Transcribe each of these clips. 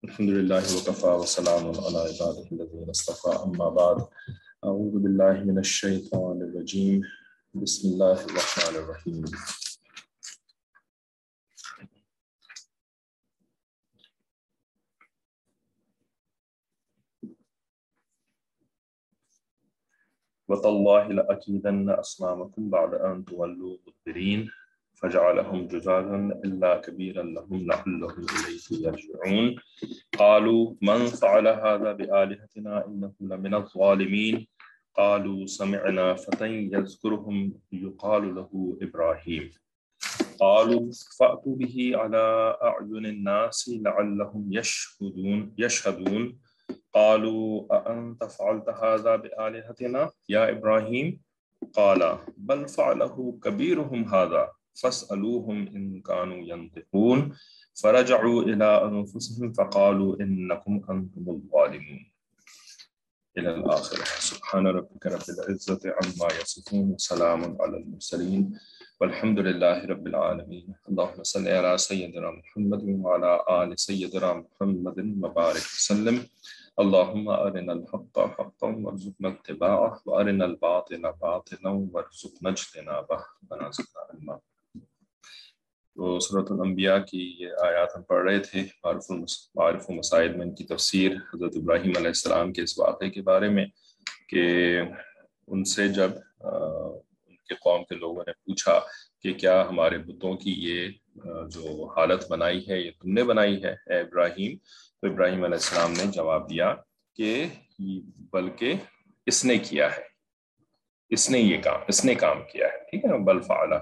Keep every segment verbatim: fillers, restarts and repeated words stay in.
الحمد لله وكفى وسلام على عباده الذين اصطفى أما بعد أعوذ بالله من الشيطان الرجيم بسم الله الرحمن الرحيم. وتالله لأكيدن أصنامكم بعد أن تولوا مدبرين فجعلهم جزازا إلا كبيرا لهم لعلهم إليه يرجعون قالوا من فعل هذا بآلهتنا إنه لمن الظالمين قالوا سمعنا فتى يذكرهم يقال له إبراهيم قالوا فأتوا به على أعين الناس لعلهم يشهدون يشهدون قالوا أأنت فعلت هذا بآلهتنا يا إبراهيم قال بل فعله كبيرهم هذا فاسألوهم إن كانوا ينطقون فرجعوا إلى أنفسهم فقالوا إنكم أنتم الظالمون إلى الآخر. سبحان ربك رب العزة عما يصفون وسلام على المرسلين والحمد لله رب العالمين. اللهم صل على سيدنا محمد وعلى آل سيدنا محمد وبارك وسلم. اللهم أرنا الحق حقا وارزقنا اتباعه وأرنا الباطل باطلا وارزقنا اجتنابه ربنا زدنا علما. تو سورۃ الانبیاء کی یہ آیات ہم پڑھ رہے تھے، معارف و مسائل میں ان کی تفسیر، حضرت ابراہیم علیہ السلام کے اس واقعے کے بارے میں کہ ان سے جب ان کے قوم کے لوگوں نے پوچھا کہ کیا ہمارے بتوں کی یہ جو حالت بنائی ہے یہ تم نے بنائی ہے اے ابراہیم، تو ابراہیم علیہ السلام نے جواب دیا کہ بلکہ اس نے کیا ہے، اس نے یہ کام اس نے کام کیا ہے، ٹھیک ہے نا، بل فعلا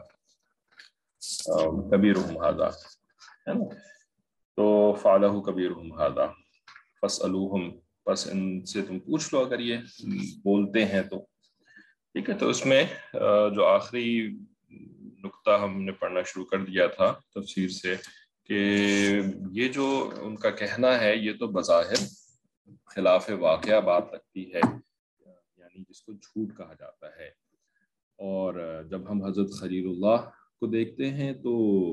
کبیرہم ھذا ہے نا، تو فعلہ کبیرہم ھذا فاسألوہم، بس ان سے تم پوچھ لو اگر یہ بولتے ہیں تو، ٹھیک ہے۔ تو اس میں جو آخری نقطہ ہم نے پڑھنا شروع کر دیا تھا تفسیر سے کہ یہ جو ان کا کہنا ہے یہ تو بظاہر خلاف واقعہ بات لگتی ہے، یعنی جس کو جھوٹ کہا جاتا ہے، اور جب ہم حضرت خلیل اللہ کو دیکھتے ہیں تو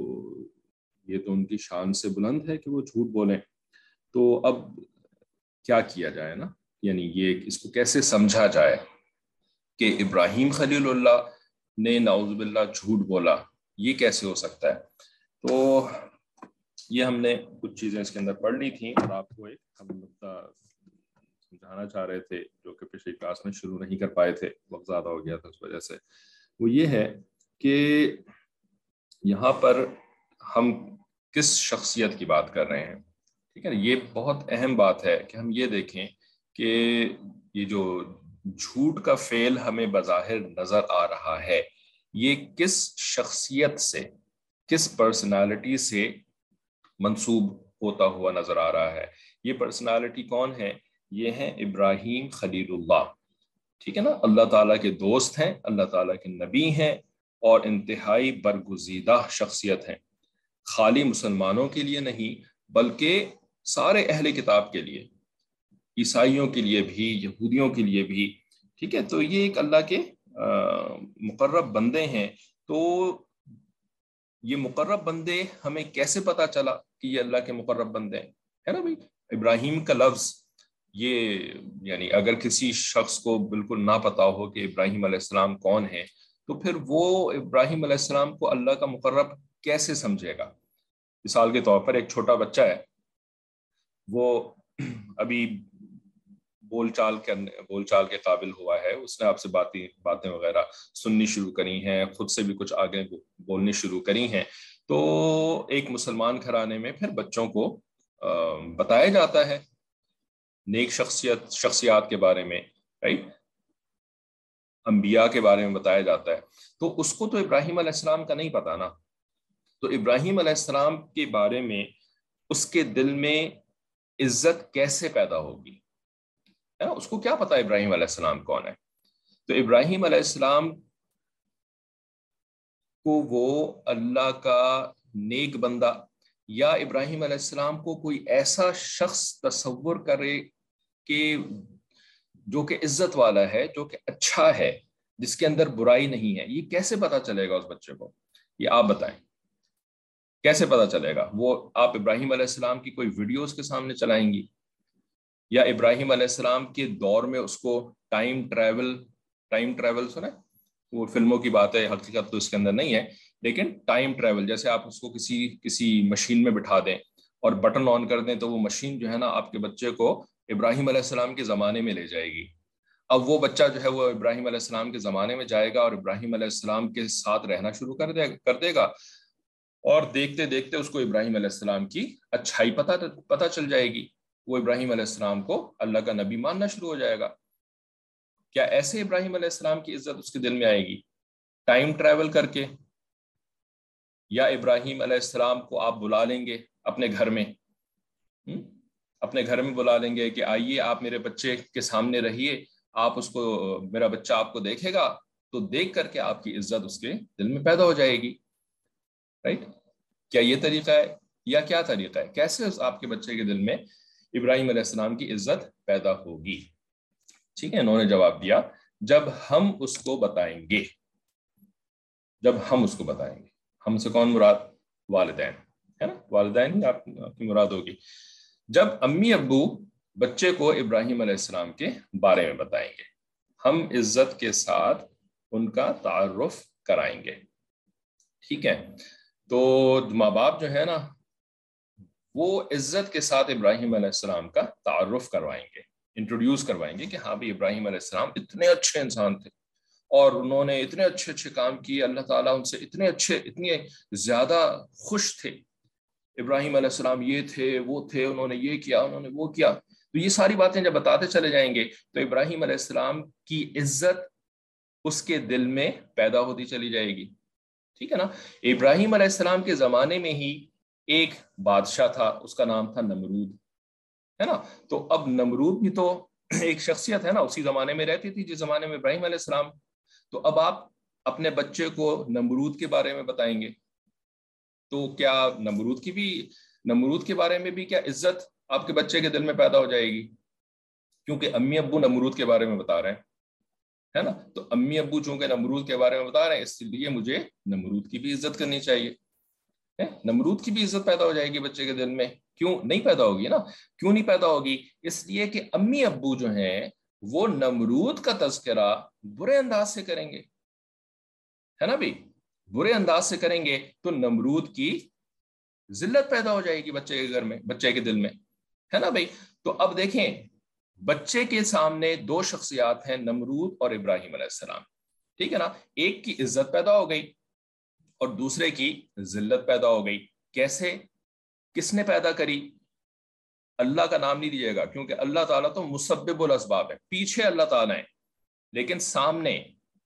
یہ تو ان کی شان سے بلند ہے کہ وہ جھوٹ بولیں، تو اب کیا کیا جائے نا، یعنی یہ اس کو کیسے سمجھا جائے کہ ابراہیم خلیل اللہ نے نعوذ باللہ جھوٹ بولا، یہ کیسے ہو سکتا ہے؟ تو یہ ہم نے کچھ چیزیں اس کے اندر پڑھ لی تھیں اور آپ کو ایک ہم نقطہ سمجھانا چاہ رہے تھے جو کہ پچھلی کلاس میں شروع نہیں کر پائے تھے، وقت زیادہ ہو گیا تھا اس وجہ سے۔ وہ یہ ہے کہ یہاں پر ہم کس شخصیت کی بات کر رہے ہیں، ٹھیک ہے نا، یہ بہت اہم بات ہے کہ ہم یہ دیکھیں کہ یہ جو جھوٹ کا فعل ہمیں بظاہر نظر آ رہا ہے یہ کس شخصیت سے، کس پرسنالٹی سے منسوب ہوتا ہوا نظر آ رہا ہے۔ یہ پرسنالٹی کون ہے؟ یہ ہیں ابراہیم خلیل اللہ، ٹھیک ہے نا، اللہ تعالیٰ کے دوست ہیں، اللہ تعالیٰ کے نبی ہیں اور انتہائی برگزیدہ شخصیت ہیں، خالی مسلمانوں کے لیے نہیں بلکہ سارے اہل کتاب کے لیے، عیسائیوں کے لیے بھی، یہودیوں کے لیے بھی، ٹھیک ہے۔ تو یہ ایک اللہ کے مقرب بندے ہیں۔ تو یہ مقرب بندے ہمیں کیسے پتا چلا کہ یہ اللہ کے مقرب بندے ہیں؟ ہے نا بھائی، ابراہیم کا لفظ یہ، یعنی اگر کسی شخص کو بالکل نہ پتا ہو کہ ابراہیم علیہ السلام کون ہے تو پھر وہ ابراہیم علیہ السلام کو اللہ کا مقرب کیسے سمجھے گا؟ مثال کے طور پر ایک چھوٹا بچہ ہے، وہ ابھی بول چال کرنے بول چال کے قابل ہوا ہے، اس نے آپ سے باتیں باتیں وغیرہ سننی شروع کری ہیں، خود سے بھی کچھ آگے بولنی شروع کری ہیں، تو ایک مسلمان گھرانے میں پھر بچوں کو بتایا جاتا ہے نیک شخصیت شخصیات کے بارے میں، رائٹ، انبیاء کے بارے میں بتایا جاتا ہے، تو اس کو تو ابراہیم علیہ السلام کا نہیں پتا نا، تو ابراہیم علیہ السلام کے بارے میں اس کے دل میں عزت کیسے پیدا ہوگی؟ ہے نا، اس کو کیا پتا ابراہیم علیہ السلام کون ہے؟ تو ابراہیم علیہ السلام کو وہ اللہ کا نیک بندہ، یا ابراہیم علیہ السلام کو کوئی ایسا شخص تصور کرے کہ جو کہ عزت والا ہے، جو کہ اچھا ہے، جس کے اندر برائی نہیں ہے، یہ کیسے پتا چلے گا اس بچے کو؟ یہ آپ بتائیں۔ کیسے پتا چلے گا؟ وہ آپ ابراہیم علیہ السلام کی کوئی ویڈیوز کے سامنے چلائیں گی، یا ابراہیم علیہ السلام کے دور میں اس کو ٹائم ٹریول ٹائم ٹریول سنا، وہ فلموں کی بات ہے، حقیقت تو اس کے اندر نہیں ہے، لیکن ٹائم ٹریول جیسے آپ اس کو کسی کسی مشین میں بٹھا دیں اور بٹن آن کر دیں تو وہ مشین جو ہے نا آپ کے بچے کو ابراہیم علیہ السلام کے زمانے میں لے جائے گی. اب وہ بچہ جو ہے وہ ابراہیم علیہ السلام کے زمانے میں جائے گا اور ابراہیم علیہ السلام کے ساتھ رہنا شروع کر دے کر دے گا، اور دیکھتے دیکھتے اس کو ابراہیم علیہ السلام کی اچھائی پتہ پتہ چل جائے گی، وہ ابراہیم علیہ السلام کو اللہ کا نبی ماننا شروع ہو جائے گا. کیا ایسے ابراہیم علیہ السلام کی عزت اس کے دل میں آئے گی؟ ٹائم ٹریول کر کے؟ یا ابراہیم علیہ السلام کو آپ بلا لیں گے اپنے گھر میں، اپنے گھر میں بلا لیں گے کہ آئیے آپ میرے بچے کے سامنے رہیے، آپ اس کو، میرا بچہ آپ کو دیکھے گا تو دیکھ کر کے آپ کی عزت اس کے دل میں پیدا ہو جائے گی، رائٹ؟ کیا یہ طریقہ ہے یا کیا طریقہ ہے؟ کیسے آپ کے بچے کے دل میں ابراہیم علیہ السلام کی عزت پیدا ہوگی؟ ٹھیک ہے، انہوں نے جواب دیا جب ہم اس کو بتائیں گے، جب ہم اس کو بتائیں گے. ہم سے کون مراد؟ والدین، ہے نا، والدین ہی آپ کی مراد ہوگی. جب امی ابو بچے کو ابراہیم علیہ السلام کے بارے میں بتائیں گے، ہم عزت کے ساتھ ان کا تعارف کرائیں گے. ٹھیک ہے، تو ماں باپ جو ہے نا وہ عزت کے ساتھ ابراہیم علیہ السلام کا تعارف کروائیں گے، انٹروڈیوس کروائیں گے کہ ہاں بھی ابراہیم علیہ السلام اتنے اچھے انسان تھے اور انہوں نے اتنے اچھے اچھے کام کیے، اللہ تعالیٰ ان سے اتنے اچھے اتنے زیادہ خوش تھے. ابراہیم علیہ السلام یہ تھے وہ تھے، انہوں نے یہ کیا انہوں نے وہ کیا. تو یہ ساری باتیں جب بتاتے چلے جائیں گے تو ابراہیم علیہ السلام کی عزت اس کے دل میں پیدا ہوتی چلی جائے گی. ٹھیک ہے نا. ابراہیم علیہ السلام کے زمانے میں ہی ایک بادشاہ تھا، اس کا نام تھا نمرود، ہے نا. تو اب نمرود بھی تو ایک شخصیت ہے نا، اسی زمانے میں رہتی تھی جس زمانے میں ابراہیم علیہ السلام. تو اب آپ اپنے بچے کو نمرود کے بارے میں بتائیں گے تو کیا نمرود کی بھی نمرود کے بارے میں بھی کیا عزت آپ کے بچے کے دل میں پیدا ہو جائے گی؟ کیونکہ امی ابو نمرود کے بارے میں بتا رہے ہیں، ہے نا. تو امی ابو چونکہ نمرود کے بارے میں بتا رہے ہیں اس لیے مجھے نمرود کی بھی عزت کرنی چاہیے. نمرود کی بھی عزت پیدا ہو جائے گی بچے کے دل میں. کیوں نہیں پیدا ہوگی نا؟ کیوں نہیں پیدا ہوگی؟ اس لیے کہ امی ابو جو ہیں وہ نمرود کا تذکرہ برے انداز سے کریں گے، ہے نا بھی، برے انداز سے کریں گے تو نمرود کی ذلت پیدا ہو جائے گی بچے کے گھر میں، بچے کے دل میں، ہے نا بھائی. تو اب دیکھیں بچے کے سامنے دو شخصیات ہیں، نمرود اور ابراہیم علیہ السلام. ٹھیک ہے نا. ایک کی عزت پیدا ہو گئی اور دوسرے کی ذلت پیدا ہو گئی. کیسے؟ کس نے پیدا کری؟ اللہ کا نام نہیں دیجیے گا کیونکہ اللہ تعالیٰ تو مسبب الاسباب ہے، پیچھے اللہ تعالیٰ ہے، لیکن سامنے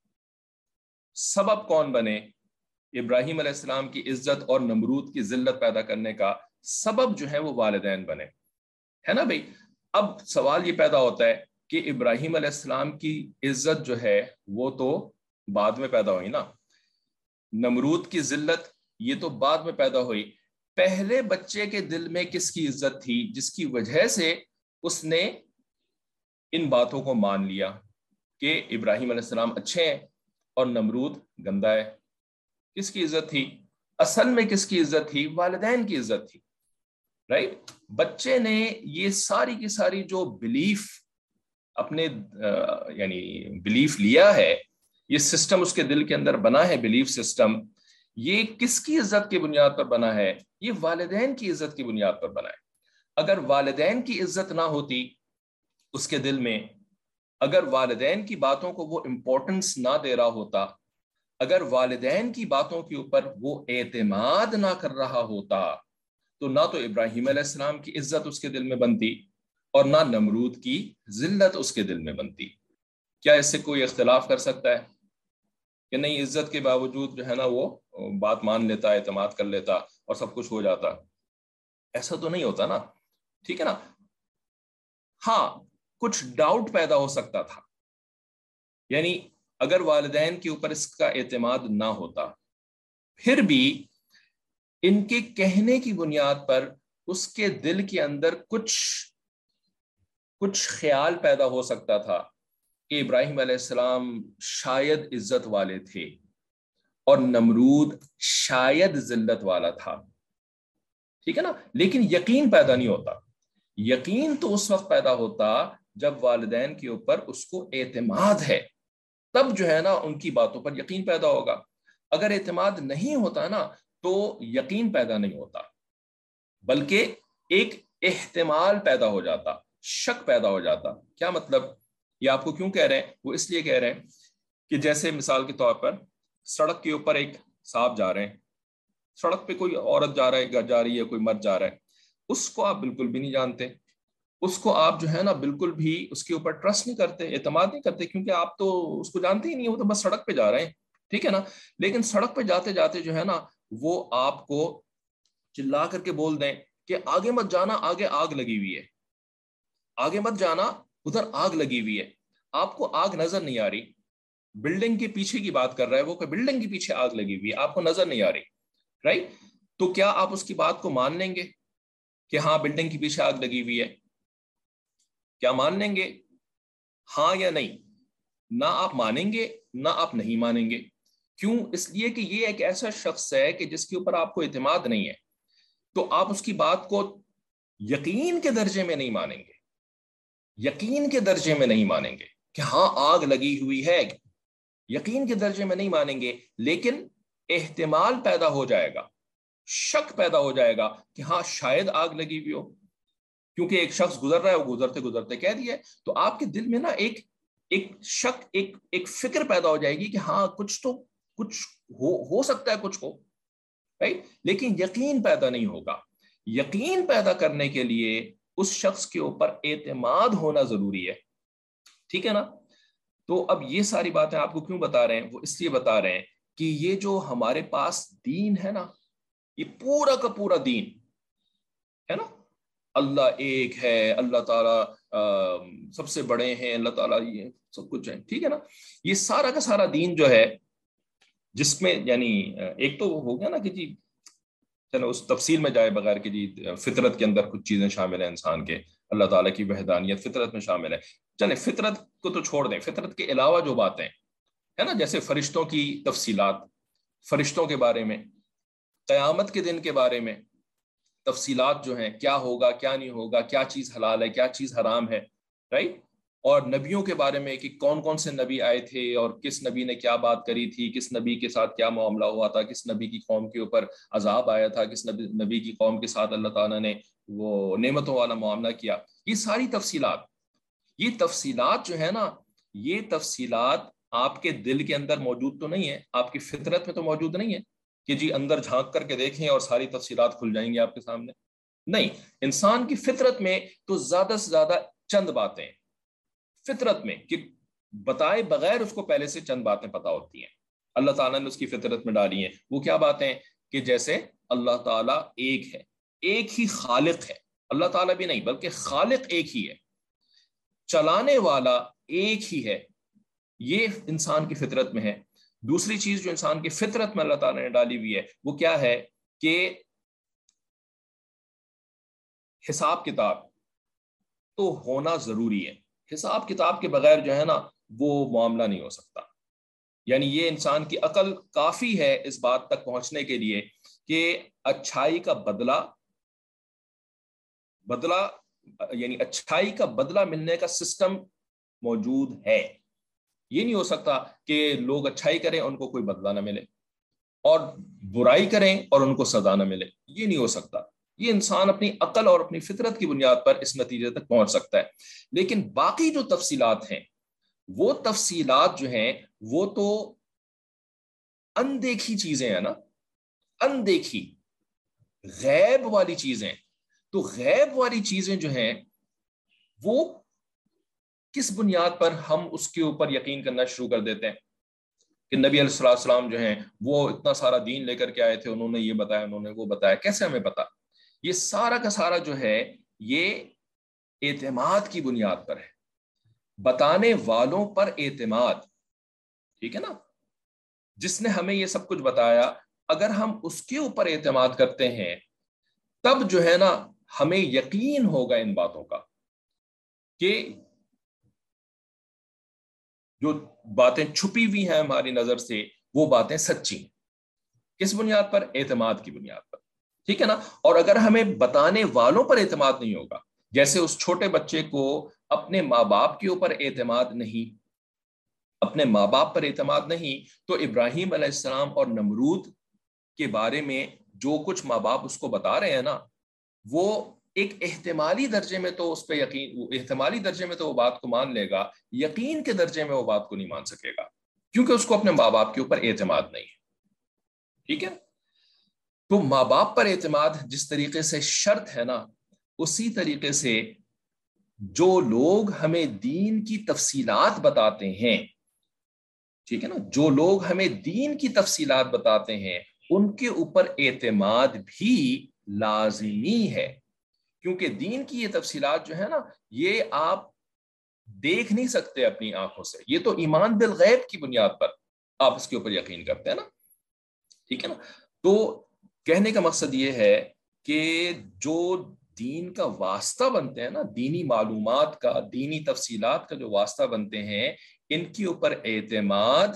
سبب کون بنے؟ ابراہیم علیہ السلام کی عزت اور نمرود کی ذلت پیدا کرنے کا سبب جو ہے وہ والدین بنے، ہے نا بھائی. اب سوال یہ پیدا ہوتا ہے کہ ابراہیم علیہ السلام کی عزت جو ہے وہ تو بعد میں پیدا ہوئی نا، نمرود کی ذلت یہ تو بعد میں پیدا ہوئی. پہلے بچے کے دل میں کس کی عزت تھی جس کی وجہ سے اس نے ان باتوں کو مان لیا کہ ابراہیم علیہ السلام اچھے ہیں اور نمرود گندا ہے؟ کس کی عزت تھی؟ اصل میں کس کی عزت تھی؟ والدین کی عزت تھی، رائٹ. بچے نے یہ ساری کی ساری جو بلیف اپنے یعنی بلیف لیا ہے، یہ سسٹم اس کے دل کے اندر بنا ہے، بلیف سسٹم، یہ کس کی عزت کی بنیاد پر بنا ہے؟ یہ والدین کی عزت کی بنیاد پر بنا ہے. اگر والدین کی عزت نہ ہوتی اس کے دل میں، اگر والدین کی باتوں کو وہ امپورٹنس نہ دے رہا ہوتا، اگر والدین کی باتوں کے اوپر وہ اعتماد نہ کر رہا ہوتا تو نہ تو ابراہیم علیہ السلام کی عزت اس کے دل میں بنتی اور نہ نمرود کی ذلت اس کے دل میں بنتی. کیا اس سے کوئی اختلاف کر سکتا ہے کہ نہیں عزت کے باوجود جو ہے نا وہ بات مان لیتا، اعتماد کر لیتا اور سب کچھ ہو جاتا؟ ایسا تو نہیں ہوتا نا. ٹھیک ہے نا. ہاں کچھ ڈاؤٹ پیدا ہو سکتا تھا، یعنی اگر والدین کے اوپر اس کا اعتماد نہ ہوتا پھر بھی ان کے کہنے کی بنیاد پر اس کے دل کے اندر کچھ کچھ خیال پیدا ہو سکتا تھا کہ ابراہیم علیہ السلام شاید عزت والے تھے اور نمرود شاید ذلت والا تھا. ٹھیک ہے نا. لیکن یقین پیدا نہیں ہوتا. یقین تو اس وقت پیدا ہوتا جب والدین کے اوپر اس کو اعتماد ہے, تب جو ہے نا ان کی باتوں پر یقین پیدا ہوگا. اگر اعتماد نہیں ہوتا نا تو یقین پیدا نہیں ہوتا, بلکہ ایک احتمال پیدا ہو جاتا, شک پیدا ہو جاتا. کیا مطلب؟ یہ آپ کو کیوں کہہ رہے ہیں؟ وہ اس لیے کہہ رہے ہیں کہ جیسے مثال کے طور پر سڑک کے اوپر ایک صاحب جا رہے ہیں, سڑک پہ کوئی عورت جا رہا ہے جا رہی ہے کوئی مرد جا رہا ہے, اس کو آپ بالکل بھی نہیں جانتے, اس کو آپ جو ہے نا بالکل بھی اس کے اوپر ٹرسٹ نہیں کرتے, اعتماد نہیں کرتے, کیونکہ آپ تو اس کو جانتے ہی نہیں, وہ تو بس سڑک پہ جا رہے ہیں, ٹھیک ہے نا. لیکن سڑک پہ جاتے جاتے جو ہے نا وہ آپ کو چلا کر کے بول دیں کہ آگے مت جانا, آگے آگ لگی ہوئی ہے, آگے مت جانا, ادھر آگ لگی ہوئی ہے. آپ کو آگ نظر نہیں آ رہی, بلڈنگ کے پیچھے کی بات کر رہا ہے وہ, کہ بلڈنگ کے پیچھے آگ لگی ہوئی ہے, آپ کو نظر نہیں آ رہی, رائٹ. تو کیا آپ اس کی بات کو مان لیں گے کہ ہاں بلڈنگ کے پیچھے آگ لگی ہوئی ہے؟ کیا مان لیں گے؟ ہاں یا نہیں؟ نہ آپ مانیں گے نہ آپ نہیں مانیں گے. کیوں؟ اس لیے کہ یہ ایک ایسا شخص ہے کہ جس کے اوپر آپ کو اعتماد نہیں ہے, تو آپ اس کی بات کو یقین کے درجے میں نہیں مانیں گے, یقین کے درجے میں نہیں مانیں گے کہ ہاں آگ لگی ہوئی ہے, یقین کے درجے میں نہیں مانیں گے, لیکن احتمال پیدا ہو جائے گا, شک پیدا ہو جائے گا کہ ہاں شاید آگ لگی ہوئی ہو, کیونکہ ایک شخص گزر رہا ہے, وہ گزرتے گزرتے کہہ دیا ہے, تو آپ کے دل میں نا ایک ایک شک, ایک ایک فکر پیدا ہو جائے گی کہ ہاں کچھ تو کچھ ہو ہو سکتا ہے کچھ کو, رائٹ. لیکن یقین پیدا نہیں ہوگا. یقین پیدا کرنے کے لیے اس شخص کے اوپر اعتماد ہونا ضروری ہے, ٹھیک ہے نا. تو اب یہ ساری باتیں آپ کو کیوں بتا رہے ہیں؟ وہ اس لیے بتا رہے ہیں کہ یہ جو ہمارے پاس دین ہے نا, یہ پورا کا پورا دین ہے نا, اللہ ایک ہے, اللہ تعالیٰ سب سے بڑے ہیں, اللہ تعالیٰ یہ سب کچھ ہے, ٹھیک ہے نا. یہ سارا کا سارا دین جو ہے, جس میں یعنی ایک تو ہو گیا نا کہ جی چلو اس تفصیل میں جائے بغیر کہ جی فطرت کے اندر کچھ چیزیں شامل ہیں انسان کے, اللہ تعالیٰ کی وحدانیت فطرت میں شامل ہے. چلے فطرت کو تو چھوڑ دیں, فطرت کے علاوہ جو باتیں ہے نا, جیسے فرشتوں کی تفصیلات, فرشتوں کے بارے میں, قیامت کے دن کے بارے میں تفصیلات جو ہیں, کیا ہوگا کیا نہیں ہوگا, کیا چیز حلال ہے کیا چیز حرام ہے, رائٹ. اور نبیوں کے بارے میں کہ کون کون سے نبی آئے تھے اور کس نبی نے کیا بات کری تھی, کس نبی کے ساتھ کیا معاملہ ہوا تھا, کس نبی کی قوم کے اوپر عذاب آیا تھا, کس نبی نبی کی قوم کے ساتھ اللہ تعالیٰ نے وہ نعمتوں والا معاملہ کیا. یہ ساری تفصیلات, یہ تفصیلات جو ہے نا, یہ تفصیلات آپ کے دل کے اندر موجود تو نہیں ہے, آپ کی فطرت میں تو موجود نہیں ہے کہ جی اندر جھانک کر کے دیکھیں اور ساری تفصیلات کھل جائیں گی آپ کے سامنے. نہیں, انسان کی فطرت میں تو زیادہ سے زیادہ چند باتیں فطرت میں کہ بتائے بغیر اس کو پہلے سے چند باتیں پتا ہوتی ہیں, اللہ تعالیٰ نے اس کی فطرت میں ڈالی ہیں. وہ کیا باتیں؟ کہ جیسے اللہ تعالیٰ ایک ہے, ایک ہی خالق ہے, اللہ تعالیٰ بھی نہیں بلکہ خالق ایک ہی ہے, چلانے والا ایک ہی ہے, یہ انسان کی فطرت میں ہے. دوسری چیز جو انسان کی فطرت میں اللہ تعالیٰ نے ڈالی ہوئی ہے وہ کیا ہے کہ حساب کتاب تو ہونا ضروری ہے. حساب کتاب کے بغیر جو ہے نا وہ معاملہ نہیں ہو سکتا. یعنی یہ انسان کی عقل کافی ہے اس بات تک پہنچنے کے لیے کہ اچھائی کا بدلہ بدلہ یعنی اچھائی کا بدلہ ملنے کا سسٹم موجود ہے. یہ نہیں ہو سکتا کہ لوگ اچھائی کریں ان کو کوئی بدلہ نہ ملے, اور برائی کریں اور ان کو سزا نہ ملے. یہ نہیں ہو سکتا. یہ انسان اپنی عقل اور اپنی فطرت کی بنیاد پر اس نتیجے تک پہنچ سکتا ہے. لیکن باقی جو تفصیلات ہیں, وہ تفصیلات جو ہیں وہ تو اندیکھی چیزیں ہیں نا, اندیکھی غیب والی چیزیں. تو غیب والی چیزیں جو ہیں وہ کس بنیاد پر ہم اس کے اوپر یقین کرنا شروع کر دیتے ہیں کہ نبی علیہ الصلوۃ والسلام جو ہیں وہ اتنا سارا دین لے کر کے آئے تھے, انہوں نے یہ بتایا انہوں نے وہ بتایا. کیسے ہمیں پتا؟ یہ سارا کا سارا جو ہے یہ اعتماد کی بنیاد پر ہے, بتانے والوں پر اعتماد, ٹھیک ہے نا. جس نے ہمیں یہ سب کچھ بتایا, اگر ہم اس کے اوپر اعتماد کرتے ہیں تب جو ہے نا ہمیں یقین ہوگا ان باتوں کا کہ جو باتیں چھپی ہوئی ہیں ہماری نظر سے وہ باتیں سچی ہیں. کس بنیاد پر؟ اعتماد کی بنیاد پر. ٹھیک ہے نا. اور اگر ہمیں بتانے والوں پر اعتماد نہیں ہوگا, جیسے اس چھوٹے بچے کو اپنے ماں باپ کے اوپر اعتماد نہیں, اپنے ماں باپ پر اعتماد نہیں, تو ابراہیم علیہ السلام اور نمرود کے بارے میں جو کچھ ماں باپ اس کو بتا رہے ہیں نا, وہ ایک احتمالی درجے میں تو اس پہ یقین, احتمالی درجے میں تو وہ بات کو مان لے گا, یقین کے درجے میں وہ بات کو نہیں مان سکے گا, کیونکہ اس کو اپنے ماں باپ کے اوپر اعتماد نہیں ہے. ٹھیک ہے, تو ماں باپ پر اعتماد جس طریقے سے شرط ہے نا, اسی طریقے سے جو لوگ ہمیں دین کی تفصیلات بتاتے ہیں, ٹھیک ہے نا, جو لوگ ہمیں دین کی تفصیلات بتاتے ہیں ان کے اوپر اعتماد بھی لازمی ہے, کیونکہ دین کی یہ تفصیلات جو ہے نا, یہ آپ دیکھ نہیں سکتے اپنی آنکھوں سے, یہ تو ایمان بالغیب کی بنیاد پر آپ اس کے اوپر یقین کرتے ہیں نا. ٹھیک ہے نا, تو کہنے کا مقصد یہ ہے کہ جو دین کا واسطہ بنتے ہیں نا, دینی معلومات کا, دینی تفصیلات کا جو واسطہ بنتے ہیں, ان کے اوپر اعتماد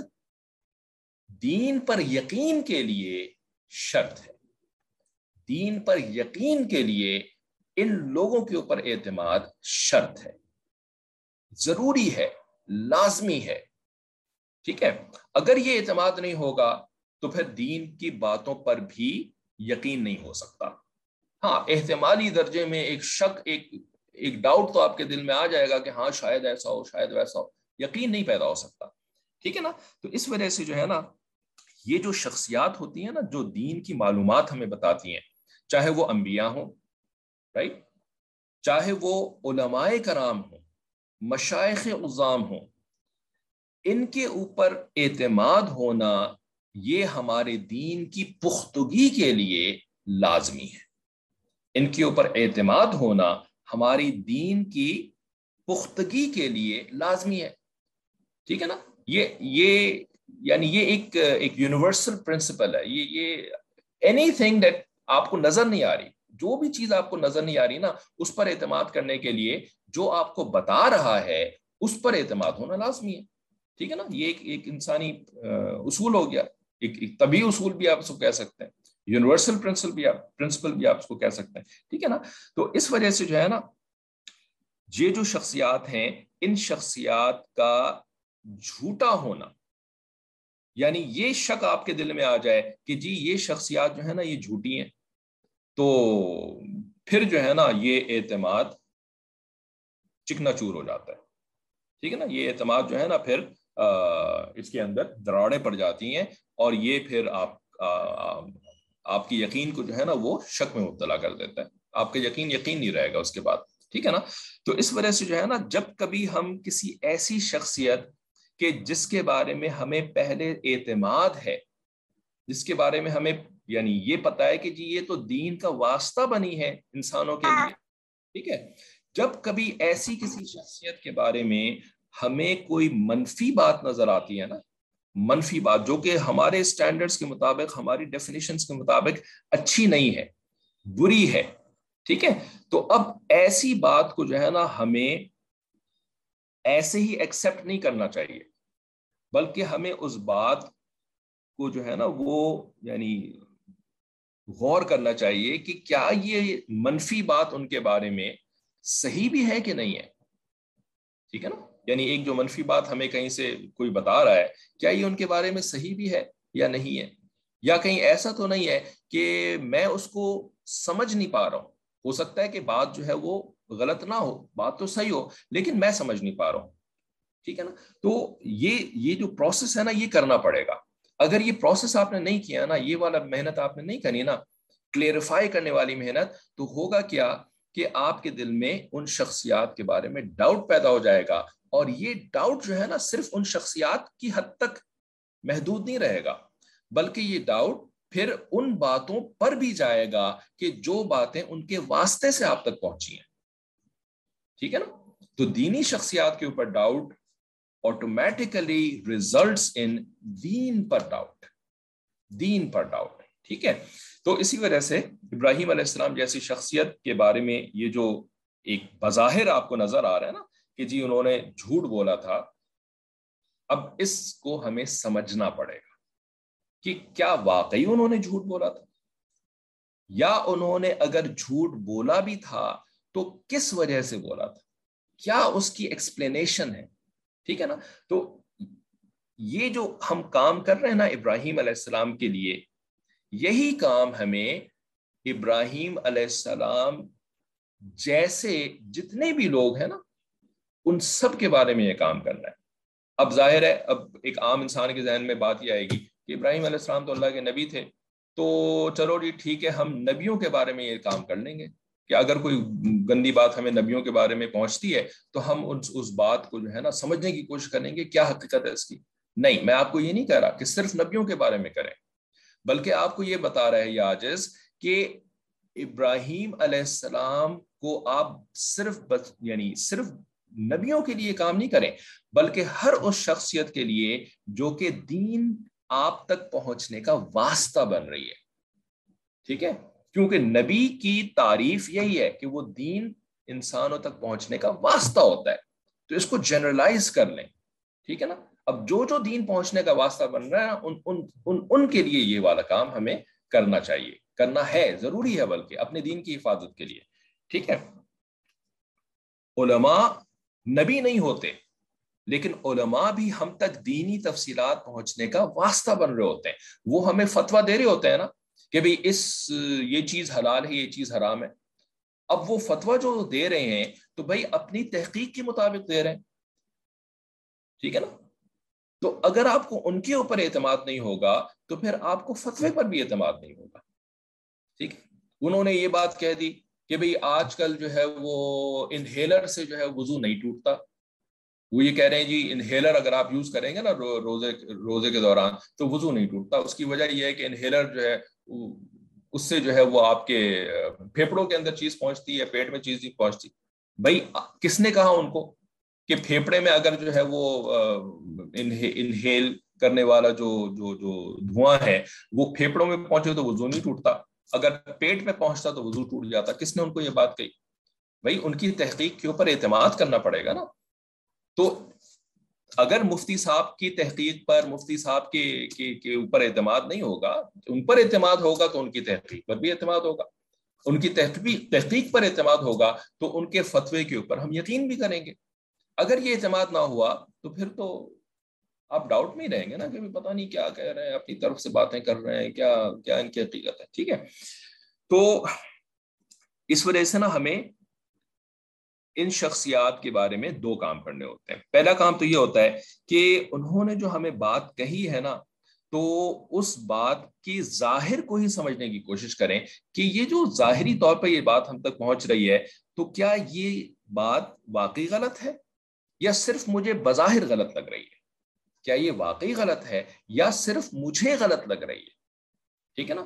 دین پر یقین کے لیے شرط ہے. دین پر یقین کے لیے ان لوگوں کے اوپر اعتماد شرط ہے, ضروری ہے, لازمی ہے. ٹھیک ہے, اگر یہ اعتماد نہیں ہوگا تو پھر دین کی باتوں پر بھی یقین نہیں ہو سکتا. ہاں, احتمالی درجے میں ایک شک, ایک ایک ڈاؤٹ تو آپ کے دل میں آ جائے گا کہ ہاں شاید ایسا ہو, شاید ویسا ہو, یقین نہیں پیدا ہو سکتا. ٹھیک ہے نا, تو اس وجہ سے جو ہے نا, یہ جو شخصیات ہوتی ہیں نا جو دین کی معلومات ہمیں بتاتی ہیں, چاہے وہ انبیاء ہوں, رائٹ, چاہے وہ علماء کرام ہوں, مشائخ عظام ہوں, ان کے اوپر اعتماد ہونا یہ ہمارے دین کی پختگی کے لیے لازمی ہے. ان کے اوپر اعتماد ہونا ہماری دین کی پختگی کے لیے لازمی ہے. ٹھیک ہے نا, یہ یہ یعنی یہ ایک ایک یونیورسل پرنسپل ہے. یہ یہ اینی تھنگ دیٹ آپ کو نظر نہیں آ رہی, جو بھی چیز آپ کو نظر نہیں آ رہی نا, اس پر اعتماد کرنے کے لیے جو آپ کو بتا رہا ہے اس پر اعتماد ہونا لازمی ہے. ٹھیک ہے نا, یہ ایک ایک انسانی اصول ہو گیا, ایک ایک طبی اصول بھی آپ اس کو کہہ سکتے ہیں, یونیورسل پرنسپل بھی آپ پرنسپل بھی آپ اس کو کہہ سکتے ہیں. ٹھیک ہے نا, تو اس وجہ سے جو ہے نا, یہ جو شخصیات ہیں, ان شخصیات کا جھوٹا ہونا, یعنی یہ شک آپ کے دل میں آ جائے کہ جی یہ شخصیات جو ہے نا یہ جھوٹی ہیں, تو پھر جو ہے نا یہ اعتماد چکنا چور ہو جاتا ہے. ٹھیک ہے نا, یہ اعتماد جو ہے نا پھر آ, اس کے اندر دراڑیں پڑ جاتی ہیں, اور یہ پھر آپ آ, آ, آپ کی یقین کو جو ہے نا وہ شک میں مبتلا کر دیتا ہے, آپ کا یقین یقین نہیں رہے گا اس کے بعد. ٹھیک ہے نا, تو اس وجہ سے جو ہے نا, جب کبھی ہم کسی ایسی شخصیت کہ جس کے بارے میں ہمیں پہلے اعتماد ہے, جس کے بارے میں ہمیں یعنی یہ پتا ہے کہ جی یہ تو دین کا واسطہ بنی ہے انسانوں کے لیے, ٹھیک ہے, جب کبھی ایسی کسی شخصیت کے بارے میں ہمیں کوئی منفی بات نظر آتی ہے نا, منفی بات جو کہ ہمارے سٹینڈرڈز کے مطابق, ہماری ڈیفینیشنز کے مطابق اچھی نہیں ہے, بری ہے, ٹھیک ہے, تو اب ایسی بات کو جو ہے نا ہمیں ایسے ہی ایکسپٹ نہیں کرنا چاہیے, بلکہ ہمیں اس بات کو جو ہے نا وہ یعنی غور کرنا چاہیے کہ کیا یہ منفی بات ان کے بارے میں صحیح بھی ہے کہ نہیں ہے. ٹھیک ہے نا, یعنی ایک جو منفی بات ہمیں کہیں سے کوئی بتا رہا ہے, کیا یہ ان کے بارے میں صحیح بھی ہے یا نہیں ہے, یا کہیں ایسا تو نہیں ہے کہ میں اس کو سمجھ نہیں پا رہا ہوں, ہو سکتا ہے کہ بات جو ہے وہ غلط نہ ہو, بات تو صحیح ہو, لیکن میں سمجھ نہیں پا رہا ہوں. ٹھیک ہے نا, تو یہ یہ جو پروسیس ہے نا یہ کرنا پڑے گا. اگر یہ پروسیس آپ نے نہیں کیا نا, یہ والا محنت آپ نے نہیں کرنی نا, کلیئرفائی کرنے والی محنت, تو ہوگا کیا کہ آپ کے دل میں ان شخصیات کے بارے میں ڈاؤٹ پیدا ہو جائے گا, اور یہ ڈاؤٹ جو ہے نا صرف ان شخصیات کی حد تک محدود نہیں رہے گا, بلکہ یہ ڈاؤٹ پھر ان باتوں پر بھی جائے گا کہ جو باتیں ان کے واسطے سے آپ تک پہنچی ہیں. ٹھیک ہے نا, تو دینی شخصیات کے اوپر ڈاؤٹ آٹومیٹیکلی ریزلٹس ان دین پر ڈاؤٹ, دین پر ڈاؤٹ. ٹھیک ہے, تو اسی وجہ سے ابراہیم علیہ السلام جیسی شخصیت کے بارے میں یہ جو ایک بظاہر آپ کو نظر آ رہا ہے نا کہ جی انہوں نے جھوٹ بولا تھا, اب اس کو ہمیں سمجھنا پڑے گا کہ کیا واقعی انہوں نے جھوٹ بولا تھا, یا انہوں نے اگر جھوٹ بولا بھی تھا تو کس وجہ سے بولا تھا, کیا اس کی ایکسپلینیشن ہے. ٹھیک ہے نا. تو یہ جو ہم کام کر رہے ہیں نا ابراہیم علیہ السلام کے لیے, یہی کام ہمیں ابراہیم علیہ السلام جیسے جتنے بھی لوگ ہیں نا ان سب کے بارے میں یہ کام کرنا ہے. اب ظاہر ہے, اب ایک عام انسان کے ذہن میں بات یہ آئے گی کہ ابراہیم علیہ السلام تو اللہ کے نبی تھے, تو چلو جی ٹھیک ہے, ہم نبیوں کے بارے میں یہ کام کر لیں گے کہ اگر کوئی گندی بات ہمیں نبیوں کے بارے میں پہنچتی ہے تو ہم اس اس بات کو جو ہے نا سمجھنے کی کوشش کریں گے کیا حقیقت ہے اس کی. نہیں, میں آپ کو یہ نہیں کہہ رہا کہ صرف نبیوں کے بارے میں کریں, بلکہ آپ کو یہ بتا رہا ہے یہ عاجز کہ ابراہیم علیہ السلام کو آپ صرف بس یعنی صرف نبیوں کے لیے کام نہیں کریں, بلکہ ہر اس شخصیت کے لیے جو کہ دین آپ تک پہنچنے کا واسطہ بن رہی ہے. ٹھیک ہے, کیونکہ نبی کی تعریف یہی ہے کہ وہ دین انسانوں تک پہنچنے کا واسطہ ہوتا ہے, تو اس کو جنرلائز کر لیں. ٹھیک ہے نا. اب جو جو دین پہنچنے کا واسطہ بن رہا ہے ان ان ان, ان کے لیے یہ والا کام ہمیں کرنا چاہیے, کرنا ہے, ضروری ہے, بلکہ اپنے دین کی حفاظت کے لیے. ٹھیک ہے. علماء نبی نہیں ہوتے, لیکن علماء بھی ہم تک دینی تفصیلات پہنچنے کا واسطہ بن رہے ہوتے ہیں. وہ ہمیں فتویٰ دے رہے ہوتے ہیں نا کہ بھئی اس یہ چیز حلال ہے, یہ چیز حرام ہے. اب وہ فتویٰ جو دے رہے ہیں تو بھئی اپنی تحقیق کے مطابق دے رہے ہیں. ٹھیک ہے نا. تو اگر آپ کو ان کے اوپر اعتماد نہیں ہوگا تو پھر آپ کو فتوے پر بھی اعتماد نہیں ہوگا. ٹھیک ہے. انہوں نے یہ بات کہہ دی کہ بھئی آج کل جو ہے وہ انہیلر سے جو ہے وضو نہیں ٹوٹتا. وہ یہ کہہ رہے ہیں جی انہیلر اگر آپ یوز کریں گے نا روزے روزے کے دوران تو وضو نہیں ٹوٹتا. اس کی وجہ یہ ہے کہ انہیلر جو ہے اس سے جو ہے وہ آپ کے پھیپڑوں کے اندر چیز پہنچتی ہے, پیٹ میں چیز نہیں پہنچتی. بھائی کس نے کہا ان کو کہ پھیپڑے میں اگر جو ہے وہ انہیل کرنے والا جو جو جو دھواں ہے وہ پھیپڑوں میں پہنچے تو وضو نہیں ٹوٹتا, اگر پیٹ میں پہنچتا تو وضو ٹوٹ جاتا. کس نے ان کو یہ بات کہی؟ بھائی ان کی تحقیق کے اوپر اعتماد کرنا پڑے گا نا. تو اگر مفتی صاحب کی تحقیق پر, مفتی صاحب کے کے اوپر اعتماد نہیں ہوگا, ان پر اعتماد ہوگا تو ان کی تحقیق پر بھی اعتماد ہوگا. ان کی تحقیق تحقیق پر اعتماد ہوگا تو ان کے فتوے کے اوپر ہم یقین بھی کریں گے. اگر یہ اعتماد نہ ہوا تو پھر تو آپ ڈاؤٹ میں رہیں گے نا کہ پتہ نہیں کیا کہہ رہے ہیں, اپنی طرف سے باتیں کر رہے ہیں, کیا کیا ان کی حقیقت ہے. ٹھیک ہے. تو اس وجہ سے نا ہمیں ان شخصیات کے بارے میں دو کام کرنے ہوتے ہیں. پہلا کام تو یہ ہوتا ہے کہ انہوں نے جو ہمیں بات کہی ہے نا تو اس بات کی ظاہر کو ہی سمجھنے کی کوشش کریں کہ یہ جو ظاہری طور پر یہ بات ہم تک پہنچ رہی ہے تو کیا یہ بات واقعی غلط ہے یا صرف مجھے بظاہر غلط لگ رہی ہے. کیا یہ واقعی غلط ہے یا صرف مجھے غلط لگ رہی ہے. ٹھیک ہے نا.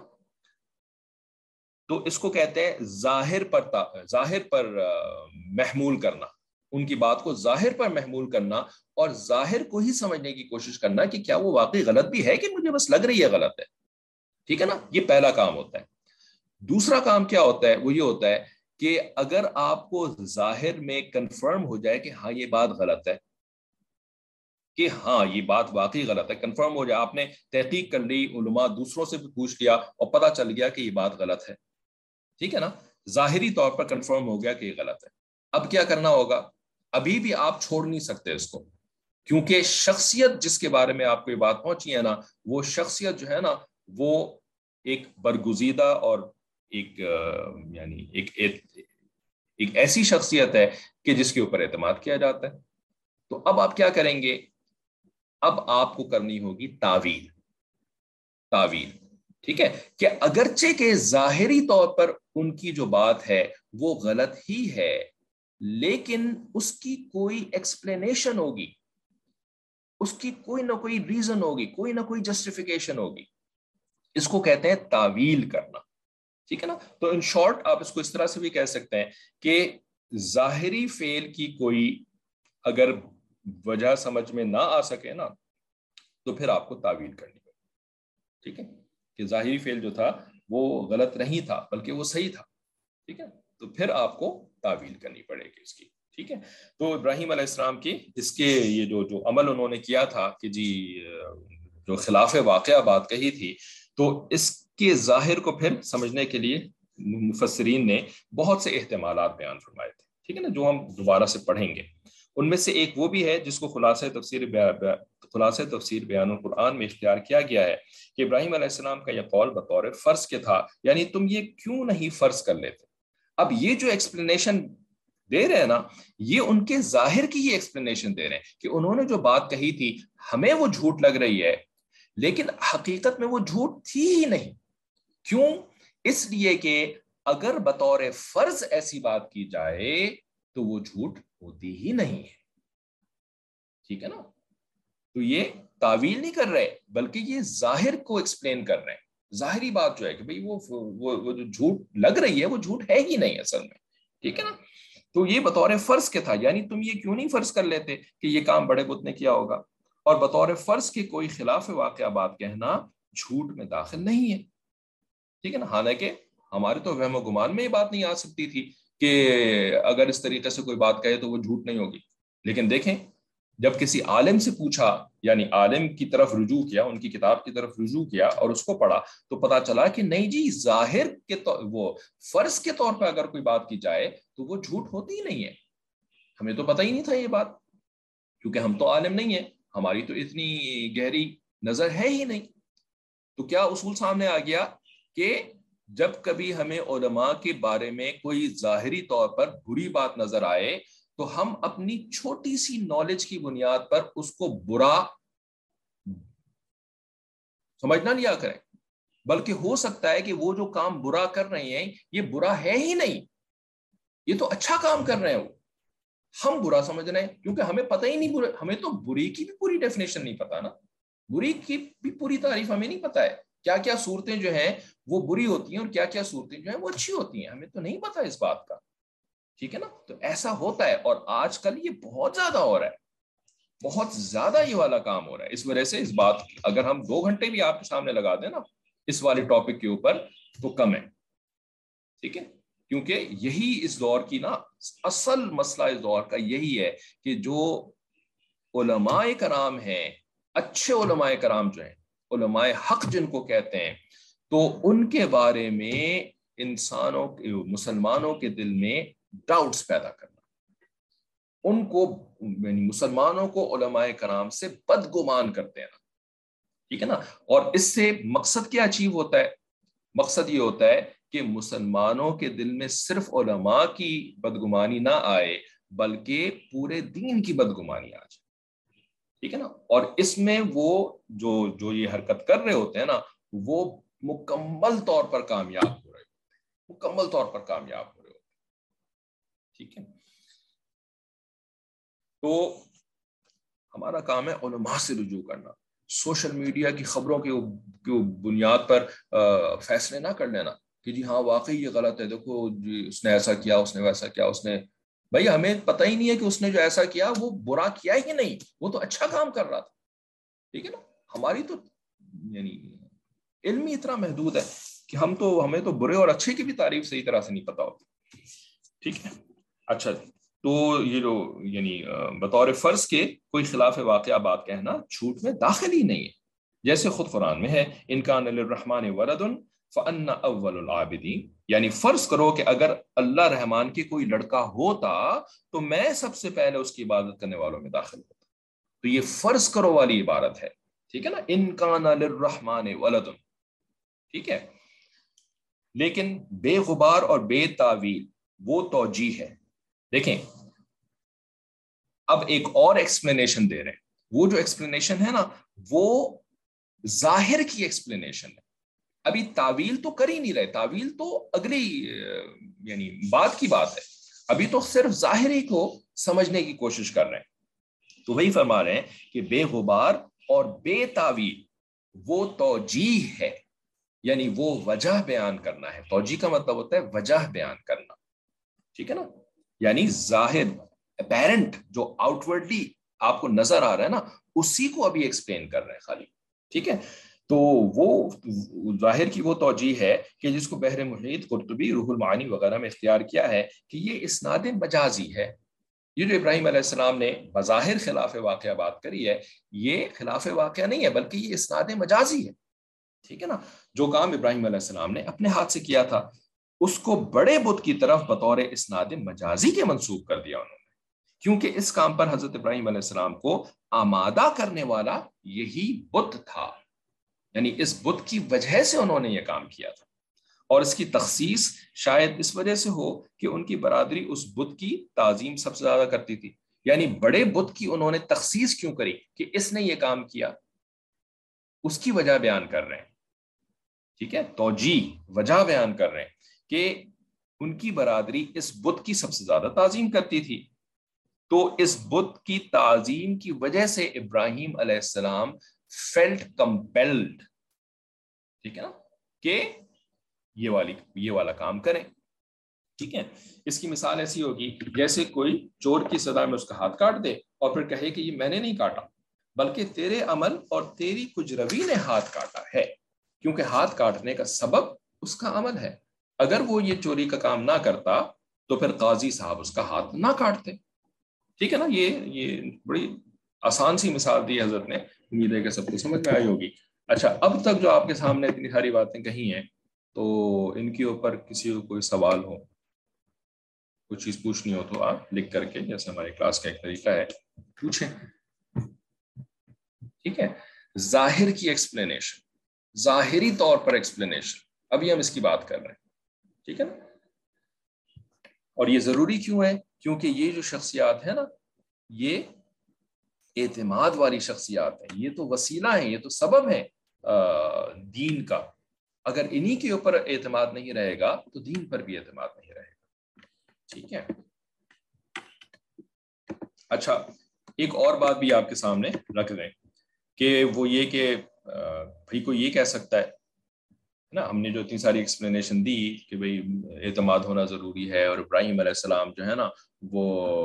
تو اس کو کہتے ہیں ظاہر پر ظاہر پر محمول کرنا, ان کی بات کو ظاہر پر محمول کرنا اور ظاہر کو ہی سمجھنے کی کوشش کرنا کہ کیا وہ واقعی غلط بھی ہے کہ مجھے بس لگ رہی ہے غلط ہے. ٹھیک ہے نا. یہ پہلا کام ہوتا ہے. دوسرا کام کیا ہوتا ہے, وہ یہ ہوتا ہے کہ اگر آپ کو ظاہر میں کنفرم ہو جائے کہ ہاں یہ بات غلط ہے, کہ ہاں یہ بات واقعی غلط ہے, کنفرم ہو جائے, آپ نے تحقیق کر لی, علماء دوسروں سے بھی پوچھ لیا اور پتہ چل گیا کہ یہ بات غلط ہے. ٹھیک ہے نا. ظاہری طور پر کنفرم ہو گیا کہ یہ غلط ہے. اب کیا کرنا ہوگا؟ ابھی بھی آپ چھوڑ نہیں سکتے اس کو, کیونکہ شخصیت جس کے بارے میں آپ کو یہ بات پہنچی ہے نا, وہ شخصیت جو ہے نا وہ ایک برگزیدہ اور ایک یعنی ایک ایک ایسی شخصیت ہے کہ جس کے اوپر اعتماد کیا جاتا ہے. تو اب آپ کیا کریں گے؟ اب آپ کو کرنی ہوگی تعویل. تعویل. ٹھیک ہے. کہ اگرچہ کہ ظاہری طور پر ان کی جو بات ہے وہ غلط ہی ہے, لیکن اس کی کوئی ایکسپلینیشن ہوگی, اس کی کوئی نہ کوئی ریزن ہوگی, کوئی نہ کوئی جسٹیفیکیشن ہوگی. اس کو کہتے ہیں تعویل کرنا. ٹھیک ہے نا. تو ان شارٹ آپ اس کو اس طرح سے بھی کہہ سکتے ہیں کہ ظاہری فعل کی کوئی اگر وجہ سمجھ میں نہ آ سکے نا تو پھر آپ کو تعویل کرنی پڑے. ٹھیک ہے. کہ ظاہری فعل جو تھا وہ غلط نہیں تھا بلکہ وہ صحیح تھا. ٹھیک ہے. تو پھر آپ کو تعویل کرنی پڑے گی اس کی. ٹھیک ہے. تو ابراہیم علیہ السلام کی اس کے یہ جو جو عمل انہوں نے کیا تھا کہ جی جو خلاف واقعہ بات کہی تھی, تو اس کے ظاہر کو پھر سمجھنے کے لیے مفسرین نے بہت سے احتمالات بیان فرمائے تھے، ٹھیک ہے نا، جو ہم دوبارہ سے پڑھیں گے۔ ان میں سے ایک وہ بھی ہے جس کو خلاصہ تفسیر خلاصہ تفسیر بیان القرآن میں اختیار کیا گیا ہے کہ ابراہیم علیہ السلام کا یہ قول بطور فرض کے تھا، یعنی تم یہ کیوں نہیں فرض کر لیتے۔ اب یہ جو ایکسپلینیشن دے رہے ہیں نا، یہ ان کے ظاہر کی ہی ایکسپلینیشن دے رہے ہیں کہ انہوں نے جو بات کہی تھی ہمیں وہ جھوٹ لگ رہی ہے، لیکن حقیقت میں وہ جھوٹ تھی ہی نہیں۔ کیوں؟ اس لیے کہ اگر بطور فرض ایسی بات کی جائے تو وہ جھوٹ ہوتی ہی نہیں ہے، ٹھیک ہے نا۔ تو یہ تعویل نہیں کر رہے بلکہ یہ ظاہر کو ایکسپلین کر رہے ہیں، ظاہری بات جو ہے کہ بھئی وہ وہ, وہ جو جھوٹ لگ رہی ہے وہ جھوٹ ہے ہی نہیں اصل میں، ٹھیک ہے نا۔ تو یہ بطور فرض کے تھا، یعنی تم یہ کیوں نہیں فرض کر لیتے کہ یہ کام بڑے بت نے کیا ہوگا، اور بطور فرض کے کوئی خلاف واقعہ بات کہنا جھوٹ میں داخل نہیں ہے، ٹھیک ہے نا۔ حالانکہ ہمارے تو وہم و گمان میں یہ بات نہیں آ سکتی تھی کہ اگر اس طریقے سے کوئی بات کہے تو وہ جھوٹ نہیں ہوگی، لیکن دیکھیں جب کسی عالم سے پوچھا، یعنی عالم کی طرف رجوع کیا، ان کی کتاب کی طرف رجوع کیا اور اس کو پڑھا، تو پتا چلا کہ نہیں جی، ظاہر کے وہ فرض کے طور پہ اگر کوئی بات کی جائے تو وہ جھوٹ ہوتی ہی نہیں ہے۔ ہمیں تو پتہ ہی نہیں تھا یہ بات، کیونکہ ہم تو عالم نہیں ہیں، ہماری تو اتنی گہری نظر ہے ہی نہیں۔ تو کیا اصول سامنے آ گیا کہ جب کبھی ہمیں علماء کے بارے میں کوئی ظاہری طور پر بری بات نظر آئے تو ہم اپنی چھوٹی سی نالج کی بنیاد پر اس کو برا سمجھنا لیا کریں، بلکہ ہو سکتا ہے کہ وہ جو کام برا کر رہے ہیں یہ برا ہے ہی نہیں، یہ تو اچھا کام کر رہے ہیں، وہ ہم برا سمجھ رہے ہیں کیونکہ ہمیں پتہ ہی نہیں، ہمیں تو بری کی بھی پوری ڈیفینیشن نہیں پتا نا، بری کی بھی پوری تعریف ہمیں نہیں پتا ہے، کیا کیا صورتیں جو ہیں وہ بری ہوتی ہیں اور کیا کیا صورتیں جو ہیں وہ اچھی ہوتی ہیں، ہمیں تو نہیں پتا اس بات کا، ٹھیک ہے نا۔ تو ایسا ہوتا ہے، اور آج کل یہ بہت زیادہ ہو رہا ہے، بہت زیادہ یہ والا کام ہو رہا ہے۔ اس وجہ سے اس بات اگر ہم دو گھنٹے بھی آپ کے سامنے لگا دیں نا اس والے ٹاپک کے اوپر تو کم ہے، ٹھیک ہے، کیونکہ یہی اس دور کی نا اصل مسئلہ اس دور کا یہی ہے کہ جو علماء کرام ہیں، اچھے علماء کرام جو ہیں، علماء حق جن کو کہتے ہیں، تو ان کے بارے میں انسانوں کے مسلمانوں کے دل میں ڈاؤٹس پیدا کرنا، ان کو یعنی مسلمانوں کو علماء کرام سے بدگمان کرتے ہیں، ٹھیک ہے نا۔ اور اس سے مقصد کیا اچیو ہوتا ہے؟ مقصد یہ ہوتا ہے کہ مسلمانوں کے دل میں صرف علماء کی بدگمانی نہ آئے بلکہ پورے دین کی بدگمانی آ جائے، ٹھیک ہے نا۔ اور اس میں وہ جو جو یہ حرکت کر رہے ہوتے ہیں نا وہ مکمل طور پر کامیاب ہو رہے ہوتے ہیں، مکمل طور پر کامیاب ہو رہے ہوتے ہیں، ٹھیک ہے۔ تو ہمارا کام ہے علماء سے رجوع کرنا، سوشل میڈیا کی خبروں کی بنیاد پر فیصلے نہ کر لینا کہ جی ہاں واقعی یہ غلط ہے، دیکھو جی اس نے ایسا کیا، اس نے ویسا کیا، اس نے بھائی ہمیں پتہ ہی نہیں ہے کہ اس نے جو ایسا کیا وہ برا کیا ہی نہیں، وہ تو اچھا کام کر رہا تھا، ٹھیک ہے نا۔ ہماری تو یعنی علم ہی اتنا محدود ہے کہ ہم تو ہمیں تو برے اور اچھے کی بھی تعریف صحیح طرح سے نہیں پتا ہوتی، ٹھیک ہے۔ اچھا تو یہ جو یعنی بطور فرض کے کوئی خلاف واقعہ بات کہنا جھوٹ میں داخل ہی نہیں ہے، جیسے خود قرآن میں ہے ان کان للرحمن ولد فانا اول العابدین، یعنی فرض کرو کہ اگر اللہ رحمان کے کوئی لڑکا ہوتا تو میں سب سے پہلے اس کی عبادت کرنے والوں میں داخل ہوتا، تو یہ فرض کرو والی عبارت ہے، ٹھیک ہے نا، ان کان للرحمن ولد، ٹھیک ہے۔ لیکن بے غبار اور بے تعویل وہ توجیہ ہے۔ دیکھیں اب ایک اور ایکسپلینیشن دے رہے ہیں، وہ جو ایکسپلینیشن ہے نا وہ ظاہر کی ایکسپلینیشن ہے، ابھی تعویل تو کر ہی نہیں رہے، تعویل تو اگلی یعنی بات کی بات ہے، ابھی تو صرف ظاہری کو سمجھنے کی کوشش کر رہے ہیں۔ تو وہی فرما رہے ہیں کہ بے غبار اور بے تعویل وہ توجیہ ہے، یعنی وہ وجہ بیان کرنا ہے، توجیہ کا مطلب ہوتا ہے وجہ بیان کرنا، ٹھیک ہے نا، یعنی ظاہر اپیرنٹ جو آؤٹورڈلی آپ کو نظر آ رہا ہے نا اسی کو ابھی ایکسپلین کر رہے ہیں خالی، ٹھیک ہے۔ تو وہ ظاہر کی وہ توجیہ ہے کہ جس کو بحر محیط، قرطبی، روح المعانی وغیرہ میں اختیار کیا ہے کہ یہ اسناد مجازی ہے، یہ جو ابراہیم علیہ السلام نے بظاہر خلاف واقعہ بات کری ہے یہ خلاف واقعہ نہیں ہے بلکہ یہ اسناد مجازی ہے، ٹھیک ہے نا۔ جو کام ابراہیم علیہ السلام نے اپنے ہاتھ سے کیا تھا اس کو بڑے بت کی طرف بطور اسناد مجازی کے منسوب کر دیا انہوں نے، کیونکہ اس کام پر حضرت ابراہیم علیہ السلام کو آمادہ کرنے والا یہی بت تھا، یعنی اس بت کی وجہ سے انہوں نے یہ کام کیا تھا۔ اور اس کی تخصیص شاید اس وجہ سے ہو کہ ان کی برادری اس بت کی تعظیم سب سے زیادہ کرتی تھی، یعنی بڑے بت کی انہوں نے تخصیص کیوں کری کہ اس نے یہ کام کیا، اس کی وجہ بیان کر رہے ہیں، ٹھیک ہے، توجیہ وجہ بیان کر رہے ہیں کہ ان کی برادری اس بت کی سب سے زیادہ تعظیم کرتی تھی، تو اس بت کی تعظیم کی وجہ سے ابراہیم علیہ السلام فیلٹ کمپیلڈ، ٹھیک ہے نا، کہ یہ والی یہ والا کام کریں، ٹھیک ہے۔ اس کی مثال ایسی ہوگی جیسے کوئی چور کی سزا میں اس کا ہاتھ کاٹ دے اور پھر کہے کہ یہ میں نے نہیں کاٹا بلکہ تیرے عمل اور تیری کچھ روی نے ہاتھ کاٹا ہے، کیونکہ ہاتھ کاٹنے کا سبب اس کا عمل ہے۔ اگر وہ یہ چوری کا کام نہ کرتا تو پھر قاضی صاحب اس کا ہاتھ نہ کاٹتے، ٹھیک ہے نا۔ یہ یہ بڑی آسان سی مثال دی حضرت نے، امید ہے کہ سب کو سمجھ میں آئی ہوگی۔ اچھا، اب تک جو آپ کے سامنے اتنی ساری باتیں کہی ہیں تو ان کے اوپر کسی کو کوئی سوال ہو، کوئی چیز پوچھنی ہو تو آپ لکھ کر کے، جیسے ہماری کلاس کا ایک طریقہ ہے، پوچھیں، ٹھیک ہے۔ ظاہر کی ایکسپلینیشن، ظاہری طور پر ایکسپلینیشن، ابھی ہم اس کی بات کر رہے ہیں، ٹھیک ہے نا۔ اور یہ ضروری کیوں ہے؟ کیونکہ یہ جو شخصیات ہیں نا، یہ اعتماد والی شخصیات ہیں، یہ تو وسیلہ ہیں، یہ تو سبب ہیں دین کا۔ اگر انہی کے اوپر اعتماد نہیں رہے گا تو دین پر بھی اعتماد نہیں رہے گا، ٹھیک ہے۔ اچھا، ایک اور بات بھی آپ کے سامنے رکھ دیں کہ وہ یہ کہ بھائی کوئی یہ کہہ سکتا ہے نا، ہم نے جو اتنی ساری ایکسپلینیشن دی کہ بھئی اعتماد ہونا ضروری ہے اور ابراہیم علیہ السلام جو ہے نا وہ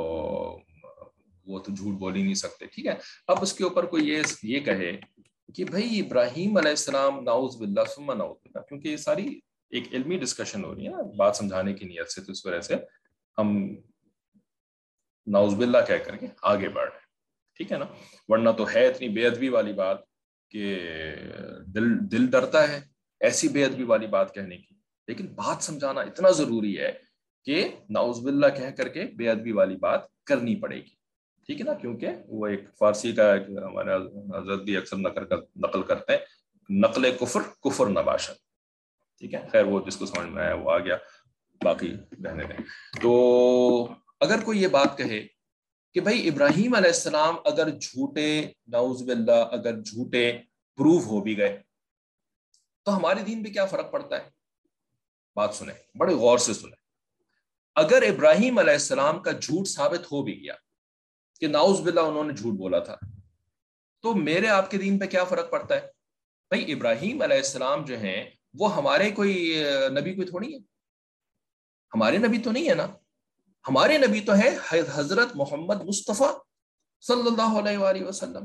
وہ تو جھوٹ بول ہی نہیں سکتے، ٹھیک ہے۔ اب اس کے اوپر کوئی یہ یہ کہے کہ بھئی ابراہیم علیہ السلام، نعوذ باللہ ثم نعوذ باللہ، کیونکہ یہ ساری ایک علمی ڈسکشن ہو رہی ہے نا بات سمجھانے کی نیت سے، تو اس وجہ سے ہم نعوذ باللہ کہہ کر کے آگے بڑھ رہے ہیں، ٹھیک ہے نا۔ ورنہ تو ہے اتنی بے ادبی والی بات کہ دل دل ڈرتا ہے ایسی بے ادبی والی بات کہنے کی، لیکن بات سمجھانا اتنا ضروری ہے کہ نعوذ باللہ کہہ کر کے بے ادبی والی بات کرنی پڑے گی، ٹھیک ہے نا۔ کیونکہ وہ ایک فارسی کا ہمارے حضرت بھی اکثر نقل کرتے ہیں، نقل کفر کفر نباشت، ٹھیک ہے۔ خیر وہ جس کو سمجھ میں آیا وہ آ گیا، باقی رہنے دیں۔ تو اگر کوئی یہ بات کہے کہ بھائی ابراہیم علیہ السلام اگر جھوٹے، نعوذ باللہ اگر جھوٹے پروف ہو بھی گئے تو ہمارے دین پہ کیا فرق پڑتا ہے؟ بات سنیں، بڑے غور سے سنیں۔ اگر ابراہیم علیہ السلام کا جھوٹ ثابت ہو بھی گیا کہ نعوذ باللہ انہوں نے جھوٹ بولا تھا، تو میرے آپ کے دین پہ کیا فرق پڑتا ہے؟ بھائی ابراہیم علیہ السلام جو ہیں وہ ہمارے کوئی نبی کوئی تھوڑی ہے، ہمارے نبی تو نہیں ہے نا، ہمارے نبی تو ہے حضرت محمد مصطفیٰ صلی اللہ علیہ وآلہ وسلم،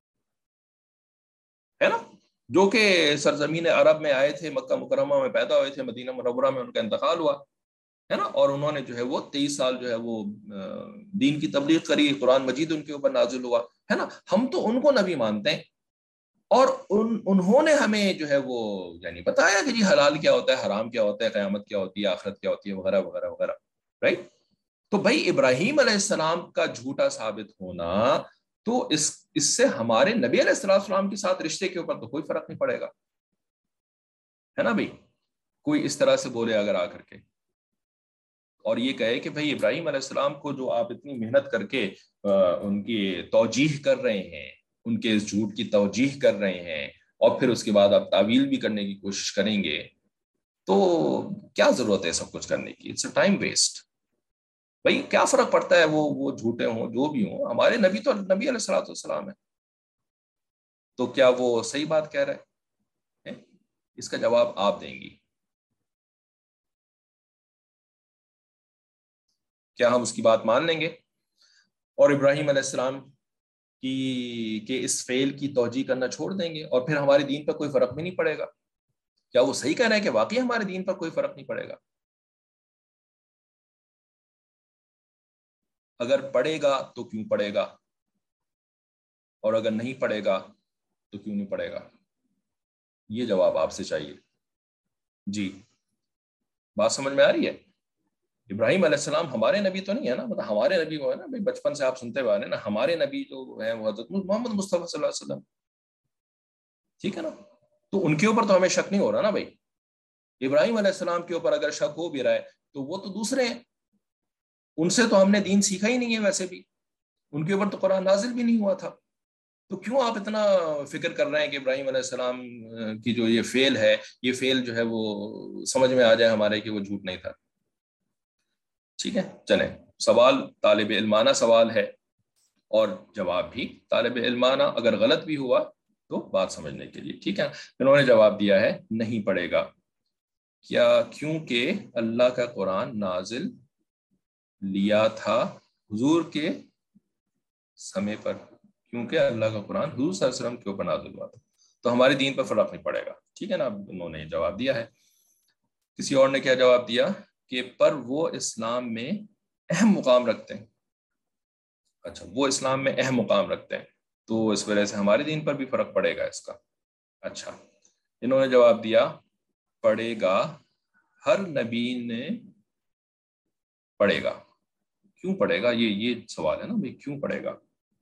ہے نا، جو کہ سرزمین عرب میں آئے تھے، مکہ مکرمہ میں پیدا ہوئے تھے، مدینہ منورہ میں ان کا انتقال ہوا، ہے نا، اور انہوں نے جو ہے وہ تیئیس سال جو ہے وہ دین کی تبلیغ کری، قرآن مجید ان کے اوپر نازل ہوا، ہے نا۔ ہم تو ان کو نبی مانتے ہیں، اور ان انہوں نے ہمیں جو ہے وہ یعنی بتایا کہ جی حلال کیا ہوتا ہے، حرام کیا ہوتا ہے، قیامت کیا ہوتی ہے، آخرت کیا ہوتی ہے، وغیرہ وغیرہ وغیرہ، رائٹ۔ تو بھائی ابراہیم علیہ السلام کا جھوٹا ثابت ہونا، تو اس اس سے ہمارے نبی علیہ السلام کے ساتھ رشتے کے اوپر تو کوئی فرق نہیں پڑے گا، ہے نا بھائی۔ کوئی اس طرح سے بولے اگر آ کر کے اور یہ کہے کہ بھائی ابراہیم علیہ السلام کو جو آپ اتنی محنت کر کے ان کی توجیح کر رہے ہیں، ان کے اس جھوٹ کی توجیح کر رہے ہیں، اور پھر اس کے بعد آپ تعویل بھی کرنے کی کوشش کریں گے، تو کیا ضرورت ہے سب کچھ کرنے کی؟ It's a time waste. بھائی کیا فرق پڑتا ہے وہ وہ جھوٹے ہوں جو بھی ہوں، ہمارے نبی تو نبی علیہ الصلوۃ والسلام ہے، تو کیا وہ صحیح بات کہہ رہے ہیں؟ اس کا جواب آپ دیں گی۔ کیا ہم اس کی بات مان لیں گے اور ابراہیم علیہ السلام کی کہ اس فعل کی توجیہ کرنا چھوڑ دیں گے، اور پھر ہمارے دین پر کوئی فرق بھی نہیں پڑے گا؟ کیا وہ صحیح کہہ رہے ہیں کہ واقعی ہمارے دین پر کوئی فرق نہیں پڑے گا؟ اگر پڑے گا تو کیوں پڑے گا، اور اگر نہیں پڑے گا تو کیوں نہیں پڑے گا؟ یہ جواب آپ سے چاہیے۔ جی बात समझ में आ रही है? इब्राहिम अलैहिस्सलाम हमारे नबी तो नहीं है ना, मतलब हमारे नबी वो है ना भाई, बचपन से आप सुनते हुए आ रहे हैं ना, हमारे नबी जो है वो हजरत मोहम्मद मुस्तफा सल्लल्लाहु अलैहि वसल्लम, ठीक है ना। तो उनके ऊपर तो हमें शक नहीं हो रहा ना भाई। इब्राहिम अलैहिस्सलाम के ऊपर अगर शक हो भी रहा है तो वो तो दूसरे हैं, उनसे तो हमने दीन सीखा ही नहीं है, वैसे भी उनके ऊपर तो कुरान नाजिल भी नहीं हुआ था। तो क्यों आप इतना फिक्र कर रहे हैं कि इब्राहिम अलैहिस्सलाम की जो ये फेल है, ये फेल जो है वो समझ में आ जाए हमारे कि वो झूठ नहीं था। ठीक है, चलें, सवाल तालिब इल्माना सवाल है और जवाब भी तालिब इल्माना, अगर गलत भी हुआ तो बात समझने के लिए, ठीक है। इन्होंने जवाब दिया है नहीं पड़ेगा, क्या? क्योंकि अल्लाह का कुरान नाजिल लिया था हुजूर के समय पर, क्योंकि अल्लाह का कुरान हुजूर सल्लल्लाहु अलैहि वसल्लम के ऊपर नाजिल हुआ था, तो हमारे दीन पर फर्क नहीं पड़ेगा, ठीक है ना। उन्होंने जवाब दिया है। किसी और ने क्या जवाब दिया कि पर वो इस्लाम में अहम मुकाम रखते हैं। अच्छा, वो इस्लाम में अहम मुकाम रखते हैं तो इस वजह से हमारे दीन पर भी फर्क पड़ेगा इसका। अच्छा, इन्होंने जवाब दिया पड़ेगा, हर नबी ने पड़ेगा। क्यों पड़ेगा, ये ये सवाल है ना भाई, क्यों पड़ेगा।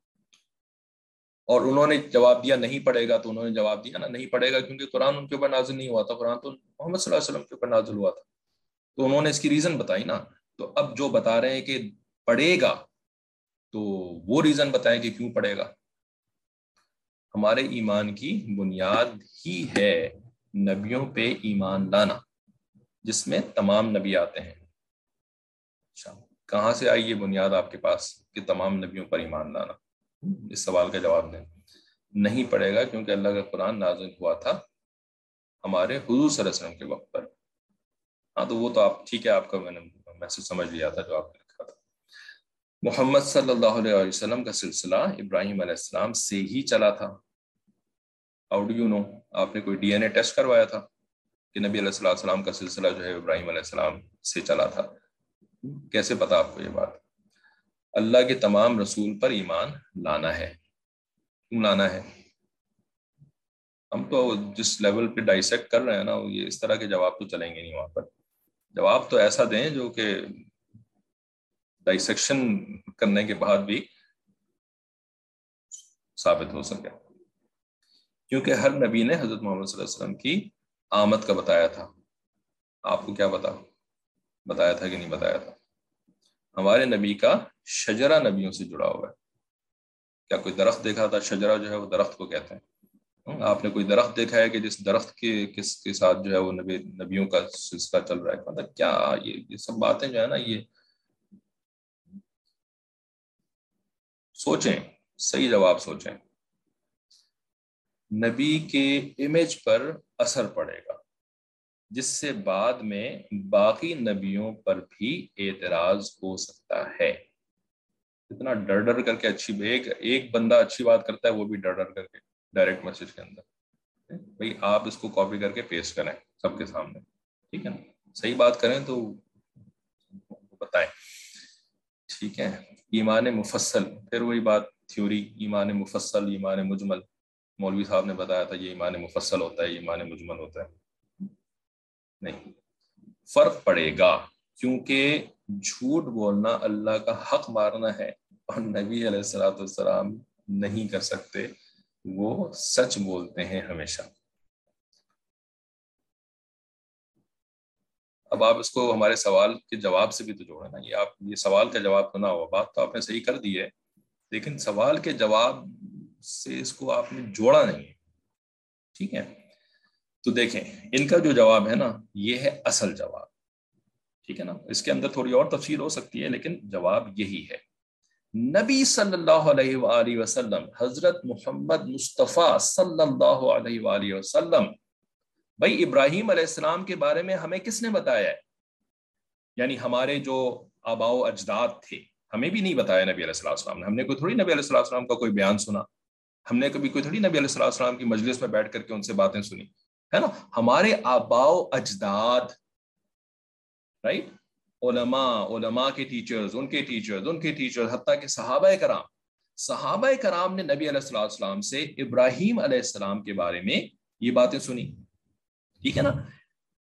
और उन्होंने जवाब दिया नहीं पड़ेगा, तो उन्होंने जवाब दिया ना नहीं पड़ेगा क्योंकि कुरान उनके ऊपर नाजिल नहीं हुआ था, कुरान तो मोहम्मद सल्लल्लाहु अलैहि वसल्लम के ऊपर नाजिल हुआ था। तो उन्होंने इसकी रीजन बताई ना। तो अब जो बता रहे हैं कि पड़ेगा, तो वो रीजन बताएं कि क्यों पड़ेगा। हमारे ईमान की बुनियाद ही है नबियों पे ईमान लाना, जिसमें तमाम नबी आते हैं। अच्छा, कहाँ से आई ये बुनियाद आपके पास कि तमाम नबियों पर ईमान लाना? इस सवाल का जवाब दें। नहीं पड़ेगा क्योंकि अल्लाह का कुरान नाज़िल हुआ था हमारे हुजूर सल्लल्लाहु अलैहि वसल्लम के वक्त पर। हाँ, तो वो तो आप ठीक है, आपका मैंने मैसेज समझ लिया था जो आपने लिखा था। मोहम्मद सल्लल्लाहु अलैहि वसल्लम का सिलसिला इब्राहिम अलैहिस्सलाम से ही चला था। How do you know? आपने कोई डीएनए टेस्ट करवाया था कि नबी अलैहिस्सलाम का सिलसिला जो है इब्राहिम अलैहिस्सलाम से चला था? कैसे पता आपको ये बात? अल्लाह के तमाम रसूल पर ईमान लाना है। क्यों लाना है? हम तो जिस लेवल पे डाइसेक्ट कर रहे हैं ना, ये इस तरह के जवाब तो चलेंगे नहीं वहां पर। जवाब तो ऐसा दें जो कि डाइसेक्शन करने के बाद भी साबित हो सके। क्योंकि हर नबी ने हजरत मोहम्मद सल्लल्लाहु अलैहि वसल्लम की आमद का बताया था। आपको क्या पता बताया था कि नहीं बताया था? हमारे नबी का शजरा नबियों से जुड़ा हुआ है। क्या कोई दरख्त देखा था? शजरा जो है वो दरख्त को कहते हैं। आपने कोई दरख्त देखा है कि जिस दरख्त के किस के साथ जो है वो नबी नबियों का सिलसिला चल रहा है? मतलब क्या ये ये सब बातें जो है ना, ये सोचें, सही जवाब सोचें। नबी के इमेज पर असर पड़ेगा, जिससे बाद में बाकी नबियों पर भी एतराज हो सकता है। इतना डर डर करके अच्छी एक एक बंदा अच्छी बात करता है, वो भी डर डर करके डायरेक्ट मैसेज के अंदर। भाई आप इसको कॉपी करके पेस्ट करें सबके सामने, ठीक है ना। सही बात करें तो बताएं, ठीक है। ईमान मुफस्सल, फिर वही बात, थ्योरी, ईमान मुफस्सल, ईमान मुजमल। मौलवी साहब ने बताया था ये ईमान मुफस्सल होता है, ये ईमान मुजमल होता है। नहीं, फर्क पड़ेगा क्योंकि झूठ बोलना अल्लाह का हक मारना है और नबी अलैहिस्सलाम नहीं कर सकते, वो सच बोलते हैं हमेशा। अब आप इसको हमारे सवाल के जवाब से भी तो जोड़े ना, ये आप ये सवाल का जवाब तो ना हुआ, बात तो आपने सही कर दी है, लेकिन सवाल के जवाब से इसको आपने जोड़ा नहीं, ठीक है। तो देखें, इनका जो जवाब है ना, ये है असल जवाब, ठीक है ना। इसके अंदर थोड़ी और तफसील हो सकती है, लेकिन जवाब यही है। नबी सल्लल्लाहु अलैहि वसल्लम, हजरत मोहम्मद मुस्तफ़ा सल्लल्लाहु अलैहि वसल्लम, भाई इब्राहिम अलैहिस्सलाम के बारे में हमें किसने बताया है? यानी हमारे जो आबाओ अजदाद थे, हमें भी नहीं बताया नबी अलैहिस्सलाम ने। हमने कोई थोड़ी नबी अलैहिस्सलाम का कोई बयान सुना, हमने कभी कोई थोड़ी नबी अलैहिस्सलाम की मजलिस में बैठ करके उनसे बातें सुनी, है ना। हमारे आबाओ अजदाद, राइट, उलमा, उलमा के टीचर्स, उनके टीचर्स, उनके टीचर्स, हत्ता के सहाबा कराम, सहाबा कराम ने नबी अलैहिस्सलाम से इब्राहिम अलैहिस्सलाम के बारे में ये बातें सुनी, ठीक है ना।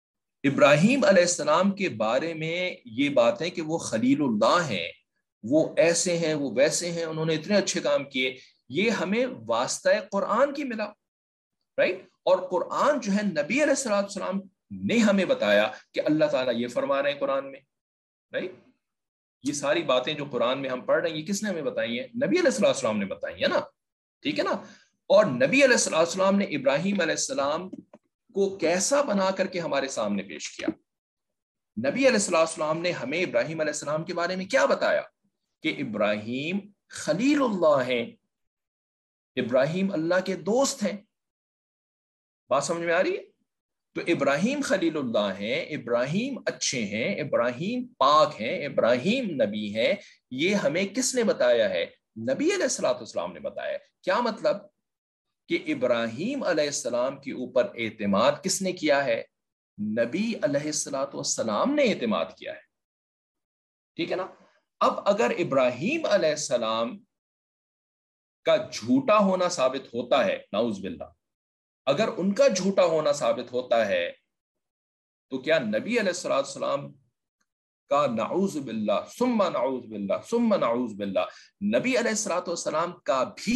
ابراہیم علیہ السلام کے بارے میں یہ باتیں کہ وہ خلیل اللہ ہیں، وہ ایسے ہیں، وہ ویسے ہیں، انہوں نے اتنے اچھے کام کیے، یہ ہمیں واسطہ قرآن کی ملا، رائٹ؟ اور قرآن جو ہے نبی علیہ السلام السلام نے ہمیں بتایا کہ اللہ تعالیٰ یہ فرما رہے ہیں قرآن میں، رائٹ؟ یہ ساری باتیں جو قرآن میں ہم پڑھ رہے ہیں یہ کس نے ہمیں بتائی ہیں؟ نبی علیہ السلام السلام نے بتائی ہے نا، ٹھیک ہے نا؟ اور نبی علیہ السلام السلام نے ابراہیم علیہ السلام کو کیسا بنا کر کے ہمارے سامنے پیش کیا؟ نبی علیہ السلام السلام نے ہمیں ابراہیم علیہ السلام کے بارے میں کیا بتایا؟ کہ ابراہیم خلیل اللہ ہیں، ابراہیم اللہ کے دوست ہیں۔ بات سمجھ میں آ رہی ہے؟ تو ابراہیم خلیل اللہ ہیں، ابراہیم اچھے ہیں، ابراہیم پاک ہیں، ابراہیم نبی ہیں، یہ ہمیں کس نے بتایا ہے؟ نبی علیہ السلام والسلام نے بتایا۔ کیا مطلب؟ کہ ابراہیم علیہ السلام کے اوپر اعتماد کس نے کیا ہے؟ نبی علیہ السلام والسلام نے اعتماد کیا ہے، ٹھیک ہے نا؟ اب اگر ابراہیم علیہ السلام کا جھوٹا ہونا ثابت ہوتا ہے، نعوذ باللہ، اگر ان کا جھوٹا ہونا ثابت ہوتا ہے تو کیا نبی علیہ السلام السلام کا نعوذ باللہ ثم نعوذ باللہ ثم نعوذ باللہ نبی علیہ السلام والسلام کا بھی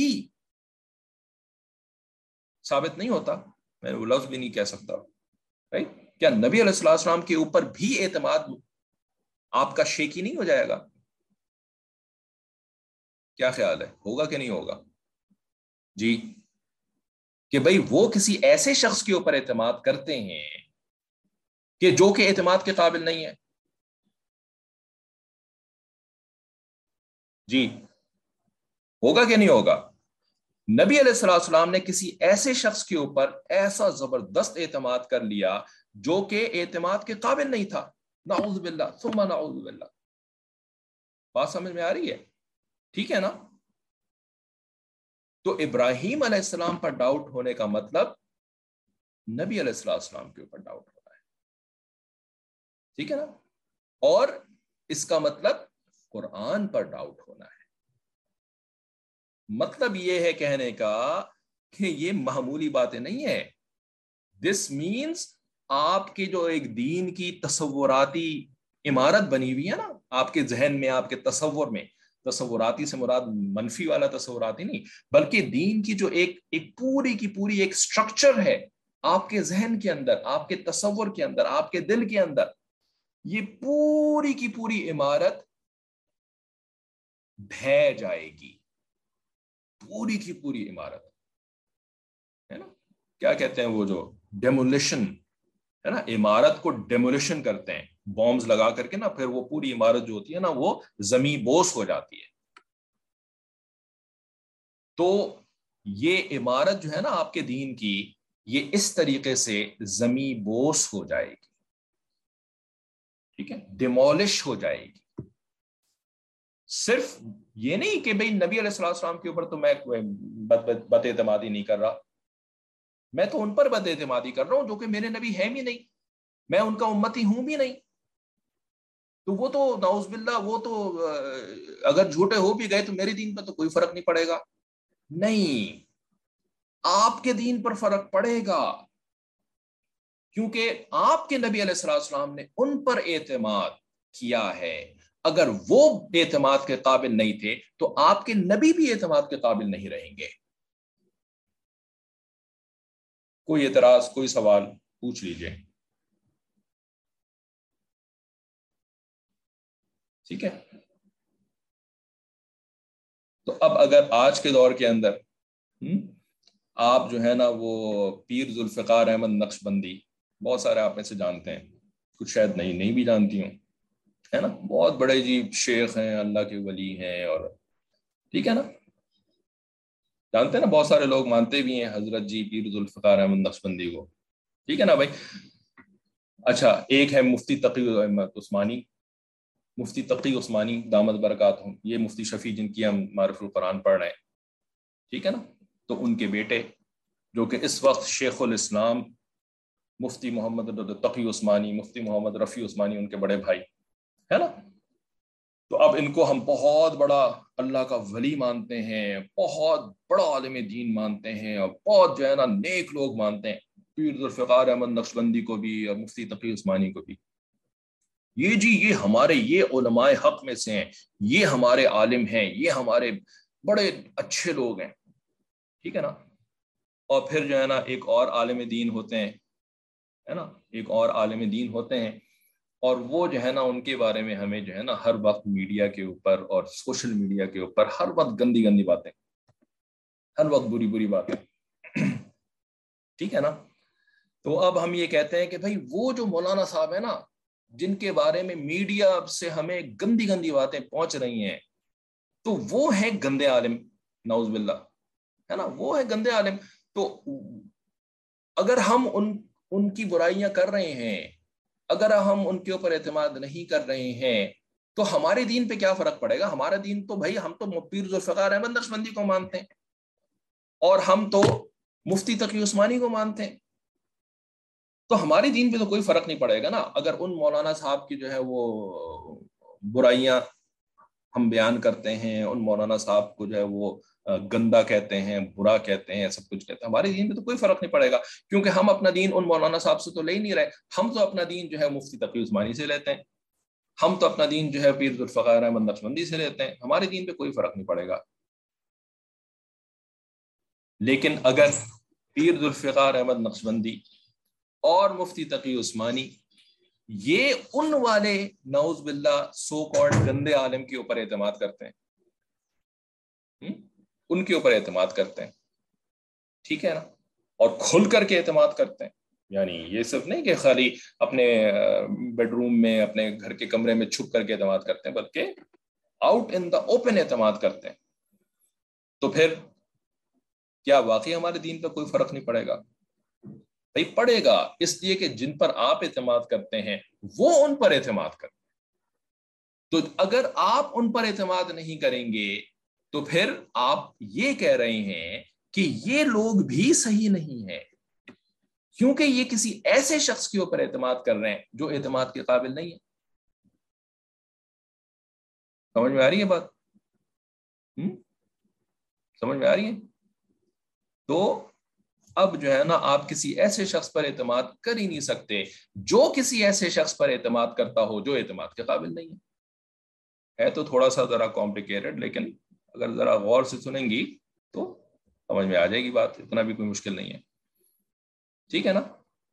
ثابت نہیں ہوتا؟ میں وہ لفظ بھی نہیں کہہ سکتا، right؟ کیا نبی علیہ السلام والسلام کے اوپر بھی اعتماد آپ کا شیکی نہیں ہو جائے گا؟ کیا خیال ہے، ہوگا کہ نہیں ہوگا؟ جی، کہ بھئی وہ کسی ایسے شخص کے اوپر اعتماد کرتے ہیں کہ جو کہ اعتماد کے قابل نہیں ہے۔ جی، ہوگا کہ نہیں ہوگا؟ نبی علیہ السلام السلام نے کسی ایسے شخص کے اوپر ایسا زبردست اعتماد کر لیا جو کہ اعتماد کے قابل نہیں تھا، نعوذ باللہ ثم نعوذ باللہ۔ بات سمجھ میں آ رہی ہے؟ ٹھیک ہے نا؟ تو ابراہیم علیہ السلام پر ڈاؤٹ ہونے کا مطلب نبی علیہ السلام السلام کے اوپر ڈاؤٹ ہونا ہے، ٹھیک ہے نا؟ اور اس کا مطلب قرآن پر ڈاؤٹ ہونا ہے۔ مطلب یہ ہے کہنے کا کہ یہ معمولی باتیں نہیں ہے۔ دس مینس آپ کے جو ایک دین کی تصوراتی عمارت بنی ہوئی ہے نا آپ کے ذہن میں، آپ کے تصور میں، تصوراتی سے مراد منفی والا تصوراتی نہیں، بلکہ دین کی جو ایک ایک پوری کی پوری ایک سٹرکچر ہے آپ کے ذہن کے اندر، آپ کے تصور کے اندر، آپ کے دل کے اندر، یہ پوری کی پوری عمارت ڈھہ جائے گی، پوری کی پوری عمارت، ہے نا؟ کیا کہتے ہیں وہ جو ڈیمولیشن ہے نا، عمارت کو ڈیمولیشن کرتے ہیں بامز لگا کر کے نا، پھر وہ پوری عمارت جو ہوتی ہے نا وہ زمین بوس ہو جاتی ہے۔ تو یہ عمارت جو ہے نا آپ کے دین کی، یہ اس طریقے سے زمین بوس ہو جائے گی، ٹھیک ہے، ڈیمولش ہو جائے گی۔ صرف یہ نہیں کہ بھئی نبی علیہ السلام کے اوپر تو میں بد اعتمادی نہیں کر رہا، میں تو ان پر بد اعتمادی کر رہا ہوں جو کہ میرے نبی ہے بھی نہیں، میں ان کا امتی ہوں بھی نہیں، تو وہ تو نعوذ باللہ وہ تو اگر جھوٹے ہو بھی گئے تو میرے دین پر تو کوئی فرق نہیں پڑے گا۔ نہیں، آپ کے دین پر فرق پڑے گا، کیونکہ آپ کے نبی علیہ السلام نے ان پر اعتماد کیا ہے۔ اگر وہ اعتماد کے قابل نہیں تھے تو آپ کے نبی بھی اعتماد کے قابل نہیں رہیں گے۔ کوئی اعتراض، کوئی سوال پوچھ لیجئے، ٹھیک ہے؟ تو اب اگر آج کے دور کے اندر آپ جو ہے نا وہ پیر ذوالفقار احمد نقشبندی، بہت سارے آپ میں سے جانتے ہیں، کچھ شاید نہیں نہیں بھی جانتی ہوں، ہے نا، بہت بڑے جی شیخ ہیں، اللہ کے ولی ہیں، اور ٹھیک ہے نا، جانتے ہیں نا، بہت سارے لوگ مانتے بھی ہیں حضرت جی پیر ذوالفقار احمد نقشبندی کو، ٹھیک ہے نا بھائی؟ اچھا، ایک ہے مفتی تقی احمد عثمانی، مفتی تقی عثمانی دامت برکاتہم، یہ مفتی شفیع جن کی ہم معرف القرآن پڑھ رہے ہیں، ٹھیک ہے نا؟ تو ان کے بیٹے جو کہ اس وقت شیخ الاسلام مفتی محمد تقی عثمانی، مفتی محمد رفیع عثمانی ان کے بڑے بھائی، ہے نا؟ تو اب ان کو ہم بہت بڑا اللہ کا ولی مانتے ہیں، بہت بڑا عالم دین مانتے ہیں، اور بہت جو ہے نا نیک لوگ مانتے ہیں، پیر ذوالفقار احمد نقشبندی کو بھی اور مفتی تقی عثمانی کو بھی، یہ جی یہ ہمارے یہ علماء حق میں سے ہیں، یہ ہمارے عالم ہیں، یہ ہمارے بڑے اچھے لوگ ہیں، ٹھیک ہے نا. اور پھر جو ہے نا ایک اور عالم دین ہوتے ہیں، ہے نا، ایک اور عالم دین ہوتے ہیں، اور وہ جو ہے نا ان کے بارے میں ہمیں جو ہے نا ہر وقت میڈیا کے اوپر اور سوشل میڈیا کے اوپر ہر وقت گندی گندی باتیں، ہر وقت بری بری باتیں، ٹھیک ہے نا. تو اب ہم یہ کہتے ہیں کہ بھائی وہ جو مولانا صاحب ہیں نا جن کے بارے میں میڈیا سے ہمیں گندی گندی باتیں پہنچ رہی ہیں، تو وہ ہیں گندے عالم، نعوذ باللہ، ہے نا، وہ ہے گندے عالم. تو اگر ہم ان ان کی برائیاں کر رہے ہیں، اگر ہم ان کے اوپر اعتماد نہیں کر رہے ہیں، تو ہمارے دین پہ کیا فرق پڑے گا؟ ہمارا دین تو بھائی ہم تو پیر ذوالفقار احمد نقشبندی کو مانتے ہیں، اور ہم تو مفتی تقی عثمانی کو مانتے ہیں، تو ہمارے دین پہ تو کوئی فرق نہیں پڑے گا نا. اگر ان مولانا صاحب کی جو ہے وہ برائیاں ہم بیان کرتے ہیں، ان مولانا صاحب کو جو ہے وہ گندا کہتے ہیں، برا کہتے ہیں، سب کچھ کہتے ہیں، ہمارے دین پہ تو کوئی فرق نہیں پڑے گا، کیونکہ ہم اپنا دین ان مولانا صاحب سے تو لے ہی نہیں رہے. ہم تو اپنا دین جو ہے مفتی تقی عثمانی سے لیتے ہیں، ہم تو اپنا دین جو ہے پیر ذوالفقار احمد نقشبندی سے لیتے ہیں، ہمارے دین پہ کوئی فرق نہیں پڑے گا. لیکن اگر پیر ذوالفقار احمد نقشبندی اور مفتی تقی عثمانی یہ ان والے نعوذ باللہ سو کالڈ گندے عالم کے اوپر اعتماد کرتے ہیں، ان کے اوپر اعتماد کرتے ہیں، ٹھیک ہے نا، اور کھل کر کے اعتماد کرتے ہیں، یعنی یہ صرف نہیں کہ خالی اپنے بیڈ روم میں اپنے گھر کے کمرے میں چھپ کر کے اعتماد کرتے ہیں، بلکہ آؤٹ ان دا اوپن اعتماد کرتے ہیں، تو پھر کیا واقعی ہمارے دین پہ کوئی فرق نہیں پڑے گا؟ بھائی پڑے گا، اس لیے کہ جن پر آپ اعتماد کرتے ہیں وہ ان پر اعتماد کرتے ہیں. تو اگر آپ ان پر اعتماد نہیں کریں گے تو پھر آپ یہ کہہ رہے ہیں کہ یہ لوگ بھی صحیح نہیں ہیں، کیونکہ یہ کسی ایسے شخص کے اوپر اعتماد کر رہے ہیں جو اعتماد کے قابل نہیں ہے. سمجھ میں آ رہی ہے بات؟ ہم؟ سمجھ میں آ رہی ہے؟ تو اب جو ہے نا آپ کسی ایسے شخص پر اعتماد کر ہی نہیں سکتے جو کسی ایسے شخص پر اعتماد کرتا ہو جو اعتماد کے قابل نہیں ہے. ہے تو تھوڑا سا ذرا کمپلیکیٹڈ، لیکن اگر ذرا غور سے سنیں گی تو سمجھ میں آ جائے گی بات، اتنا بھی کوئی مشکل نہیں ہے، ٹھیک ہے نا.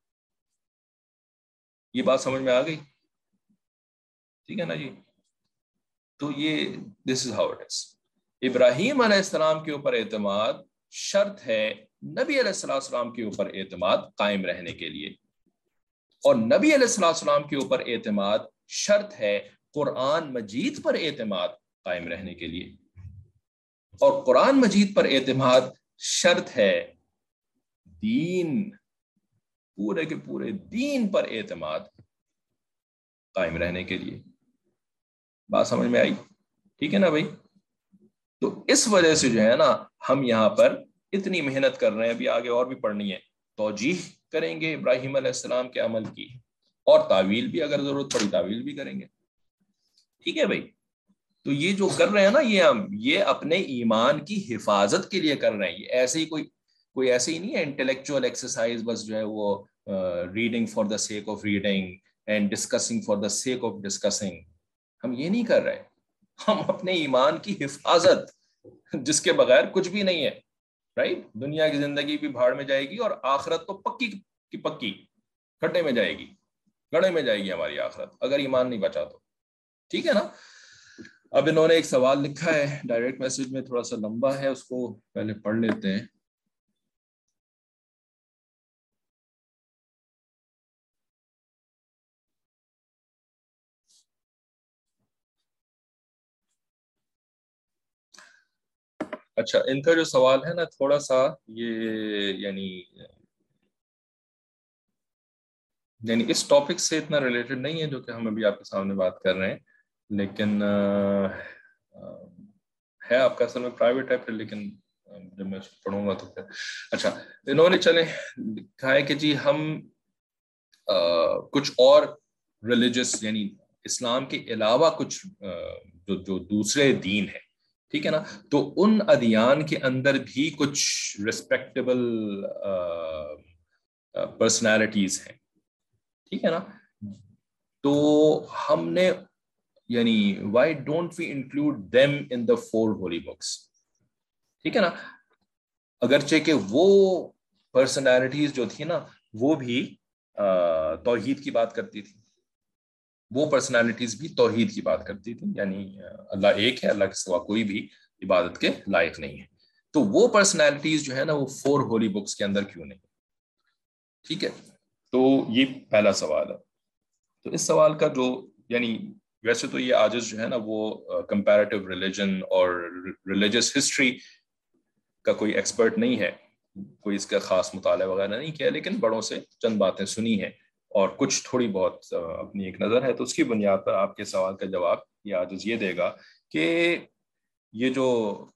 یہ بات سمجھ میں آ گئی؟ ٹھیک ہے نا جی. تو یہ دس از ہاؤ اٹ از. ابراہیم علیہ السلام کے اوپر اعتماد شرط ہے نبی علیہ السلام کے اوپر اعتماد قائم رہنے کے لیے، اور نبی علیہ السلام کے اوپر اعتماد شرط ہے قرآن مجید پر اعتماد قائم رہنے کے لیے، اور قرآن مجید پر اعتماد شرط ہے دین، پورے کے پورے دین پر اعتماد قائم رہنے کے لیے. بات سمجھ میں آئی؟ ٹھیک ہے نا بھائی. تو اس وجہ سے جو ہے نا ہم یہاں پر اتنی محنت کر رہے ہیں، ابھی آگے اور بھی پڑھنی ہے، توجیح کریں گے ابراہیم علیہ السلام کے عمل کی، اور تعویل بھی اگر ضرورت پڑی تعویل بھی کریں گے، ٹھیک ہے بھائی. تو یہ جو کر رہے ہیں نا یہ ہم یہ اپنے ایمان کی حفاظت کے لیے کر رہے ہیں، یہ ایسے ہی کوئی کوئی ایسے ہی نہیں ہے انٹلیکچوئل ایکسرسائز، بس جو ہے وہ reading for the sake of reading and discussing for the sake of discussing. ہم یہ نہیں کر رہے، ہم اپنے ایمان کی حفاظت جس کے بغیر کچھ بھی نہیں ہے، رائٹ. دنیا کی زندگی بھی بھاڑ میں جائے گی اور آخرت تو پکی کی پکی کھڈے میں جائے گی، گڑھے میں جائے گی ہماری آخرت اگر ایمان نہیں بچا تو، ٹھیک ہے نا. اب انہوں نے ایک سوال لکھا ہے ڈائریکٹ میسج میں، تھوڑا سا لمبا ہے، اس کو پہلے پڑھ لیتے ہیں. اچھا، ان کا جو سوال ہے نا تھوڑا سا یہ یعنی یعنی اس ٹاپک سے اتنا ریلیٹڈ نہیں ہے جو کہ ہم ابھی آپ کے سامنے بات کر رہے ہیں، لیکن ہے آپ کا اصل میں پرائیویٹ ہے پھر، لیکن جب میں پڑھوں گا تو پھر. اچھا، انہوں نے چلے کہا ہے کہ جی ہم کچھ اور ریلیجس یعنی اسلام کے علاوہ کچھ جو جو دوسرے دین ہیں، ٹھیک ہے نا، تو ان ادیان کے اندر بھی کچھ ریسپیکٹیبل پرسنالٹیز ہیں, ٹھیک ہے نا. تو ہم نے یعنی why don't we include them in the four holy books, ٹھیک ہے نا. اگرچہ کہ وہ پرسنالٹیز جو تھی نا وہ بھی توحید کی بات کرتی تھی, وہ پرسنالٹیز بھی توحید کی بات کرتی تھی, یعنی اللہ ایک ہے, اللہ کے سوا کوئی بھی عبادت کے لائق نہیں ہے. تو وہ پرسنالٹیز جو ہے نا وہ فور ہولی بکس کے اندر کیوں نہیں, ٹھیک ہے. تو یہ پہلا سوال ہے. تو اس سوال کا جو یعنی ویسے تو یہ عاجز جو ہے نا وہ کمپیریٹیو ریلیجن اور ریلیجس ہسٹری کا کوئی ایکسپرٹ نہیں ہے, کوئی اس کا خاص مطالعہ وغیرہ نہیں کیا, لیکن بڑوں سے چند باتیں سنی ہیں اور کچھ تھوڑی بہت اپنی ایک نظر ہے. تو اس کی بنیاد پر آپ کے سوال کا جواب یہ عاجز یہ دے گا کہ یہ جو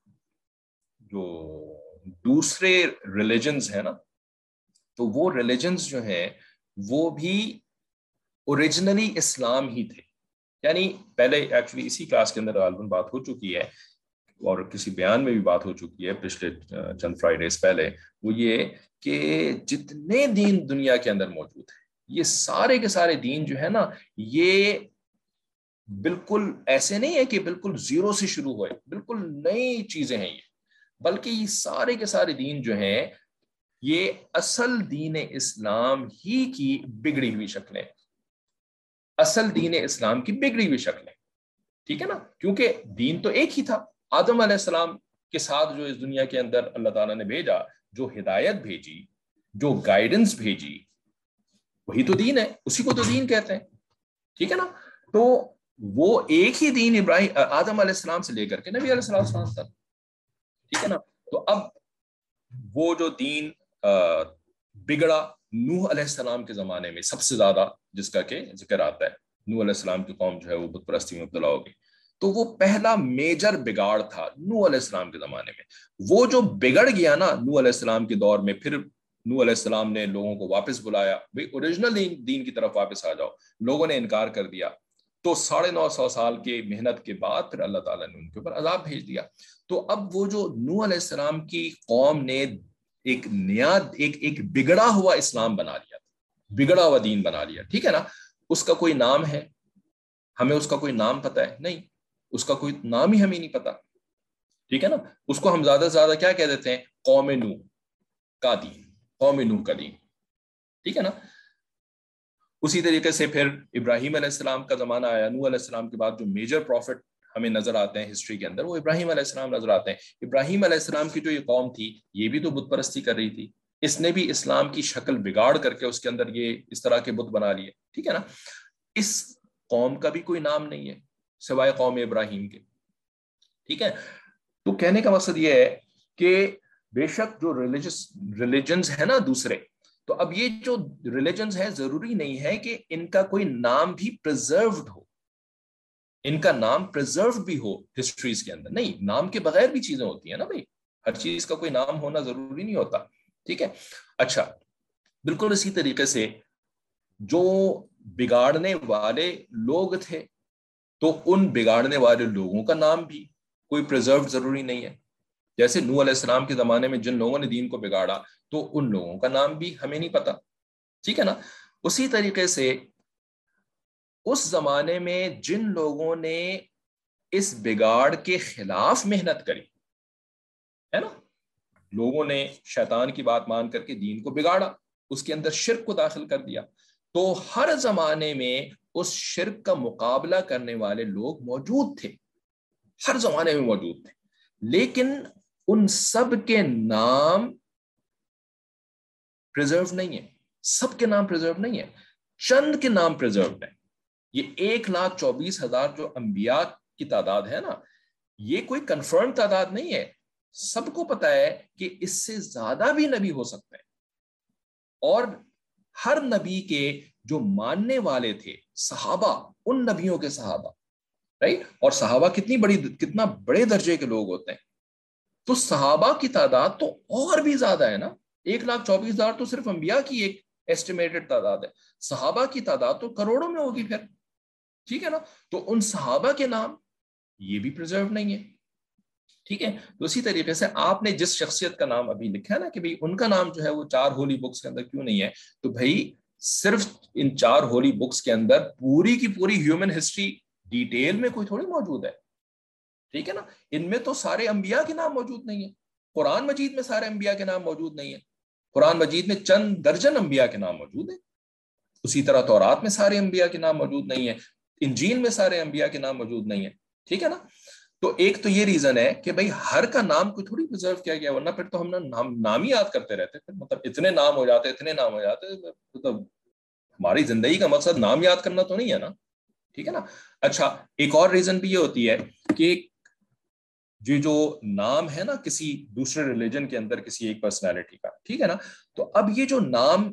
جو دوسرے ریلیجنز ہیں نا, تو وہ ریلیجنز جو ہیں وہ بھی اوریجنلی اسلام ہی تھے. یعنی پہلے ایکچولی اسی کلاس کے اندر غالباً بات ہو چکی ہے اور کسی بیان میں بھی بات ہو چکی ہے پچھلے چند فرائیڈیز پہلے, وہ یہ کہ جتنے دین دنیا کے اندر موجود ہیں یہ سارے کے سارے دین جو ہے نا یہ بالکل ایسے نہیں ہے کہ بالکل زیرو سے شروع ہوئے, بالکل نئی چیزیں ہیں یہ, بلکہ یہ سارے کے سارے دین جو ہیں یہ اصل دین اسلام ہی کی بگڑی ہوئی شکلیں, اصل دین اسلام کی بگڑی ہوئی شکلیں, ٹھیک ہے نا. کیونکہ دین تو ایک ہی تھا, آدم علیہ السلام کے ساتھ جو اس دنیا کے اندر اللہ تعالیٰ نے بھیجا, جو ہدایت بھیجی, جو گائیڈنس بھیجی, وہی تو دین ہے, اسی کو تو دین کہتے ہیں, ٹھیک ہے نا. تو وہ ایک ہی دین ابراہیم آدم علیہ السلام سے لے کر کے نبی علیہ السلام تک, ٹھیک ہے نا. تو اب وہ جو دین بگڑا نوح علیہ السلام کے زمانے میں سب سے زیادہ جس کا کہ ذکر آتا ہے, نوح علیہ السلام کی قوم جو ہے وہ بت پرستی میں مبتلا ہو گئی. تو وہ پہلا میجر بگاڑ تھا نوح علیہ السلام کے زمانے میں. وہ جو بگڑ گیا نا نوح علیہ السلام کے دور میں, پھر نوح علیہ السلام نے لوگوں کو واپس بلایا, بھئی اوریجنل دین, دین کی طرف واپس آ جاؤ. لوگوں نے انکار کر دیا, تو ساڑھے نو سو سال کے محنت کے بعد پھر اللہ تعالیٰ نے ان کے اوپر عذاب بھیج دیا. تو اب وہ جو نوح علیہ السلام کی قوم نے ایک نیا ایک ایک بگڑا ہوا اسلام بنا لیا, بگڑا ہوا دین بنا لیا, ٹھیک ہے نا. اس کا کوئی نام ہے, ہمیں اس کا کوئی نام پتہ ہے نہیں, اس کا کوئی نام ہی ہمیں نہیں پتا, ٹھیک ہے نا. اس کو ہم زیادہ سے زیادہ کیا کہہ دیتے ہیں, قوم نوح کا دین, قوم نوح کا دین, ٹھیک ہے نا. اسی طریقے سے پھر ابراہیم علیہ السلام کا زمانہ آیا. نوح علیہ السلام کے بعد جو میجر پروفٹ ہمیں نظر آتے ہیں ہسٹری کے اندر وہ ابراہیم علیہ السلام نظر آتے ہیں. ابراہیم علیہ السلام کی جو یہ قوم تھی یہ بھی تو بت پرستی کر رہی تھی, اس نے بھی اسلام کی شکل بگاڑ کر کے اس کے اندر یہ اس طرح کے بت بنا لیے, ٹھیک ہے نا. اس قوم کا بھی کوئی نام نہیں ہے سوائے قوم ابراہیم کے, ٹھیک ہے. تو کہنے کا مقصد یہ ہے کہ بے شک جو ریلیجس ریلیجنز ہے نا دوسرے, تو اب یہ جو ریلیجنز ہے ضروری نہیں ہے کہ ان کا کوئی نام بھی پریزروڈ ہو, ان کا نام پریزرو بھی ہو ہسٹریز کے اندر. نہیں, نام کے بغیر بھی چیزیں ہوتی ہیں نا بھائی, ہر چیز کا کوئی نام ہونا ضروری نہیں ہوتا, ٹھیک ہے. اچھا, بالکل اسی طریقے سے جو بگاڑنے والے لوگ تھے تو ان بگاڑنے والے لوگوں کا نام بھی کوئی پریزرو ضروری نہیں ہے. جیسے نوح علیہ السلام کے زمانے میں جن لوگوں نے دین کو بگاڑا تو ان لوگوں کا نام بھی ہمیں نہیں پتا, ٹھیک ہے نا. اسی طریقے سے اس زمانے میں جن لوگوں نے اس بگاڑ کے خلاف محنت کری ہے نا, لوگوں نے شیطان کی بات مان کر کے دین کو بگاڑا, اس کے اندر شرک کو داخل کر دیا, تو ہر زمانے میں اس شرک کا مقابلہ کرنے والے لوگ موجود تھے, ہر زمانے میں موجود تھے, لیکن ان سب کے نام پریزرو نہیں ہے, سب کے نام پریزرو نہیں ہے, چند کے نام پریزرو ہیں. یہ ایک لاکھ چوبیس ہزار جو انبیاء کی تعداد ہے نا, یہ کوئی کنفرم تعداد نہیں ہے. سب کو پتا ہے کہ اس سے زیادہ بھی نبی ہو سکتے ہیں, اور ہر نبی کے جو ماننے والے تھے صحابہ, ان نبیوں کے صحابہ, رائٹ, اور صحابہ کتنی بڑی کتنا بڑے درجے کے لوگ ہوتے ہیں, تو صحابہ کی تعداد تو اور بھی زیادہ ہے نا. ایک لاکھ چوبیس ہزار تو صرف انبیاء کی ایک ایسٹیمیٹڈ تعداد ہے, صحابہ کی تعداد تو کروڑوں میں ہوگی پھر, ٹھیک ہے نا. تو ان صحابہ کے نام یہ بھی پریزرو نہیں ہے, ٹھیک ہے. تو اسی طریقے سے آپ نے جس شخصیت کا نام ابھی لکھا ہے نا کہ بھئی ان کا نام جو ہے وہ چار ہولی بکس کے اندر کیوں نہیں ہے, تو بھائی صرف ان چار ہولی بکس کے اندر پوری کی پوری ہیومن ہسٹری ڈیٹیل میں کوئی تھوڑی موجود ہے. ٹھیک ہے نا, ان میں تو سارے انبیاء کے نام موجود نہیں ہیں. قرآن مجید میں سارے انبیاء کے نام موجود نہیں ہیں. قرآن مجید میں چند درجن انبیاء کے نام موجود ہیں. اسی طرح تورات میں سارے انبیاء کے نام موجود نہیں ہیں, انجیل میں سارے انبیاء کے نام موجود نہیں ہیں. ٹھیک ہے نا. تو ایک تو یہ ریزن ہے کہ بھائی ہر کا نام کوئی تھوڑی پرزرو کیا گیا, ورنہ پھر تو ہم نام نام ہی یاد کرتے رہتے, پھر مطلب اتنے نام ہو جاتے اتنے نام ہو جاتے مطلب ہماری زندگی کا مقصد نام یاد کرنا تو نہیں ہے نا. ٹھیک ہے نا. اچھا, ایک اور ریزن بھی یہ ہوتی ہے کہ یہ جو نام ہے نا کسی دوسرے ریلیجن کے اندر کسی ایک پرسنالٹی کا, ٹھیک ہے نا, تو اب یہ جو نام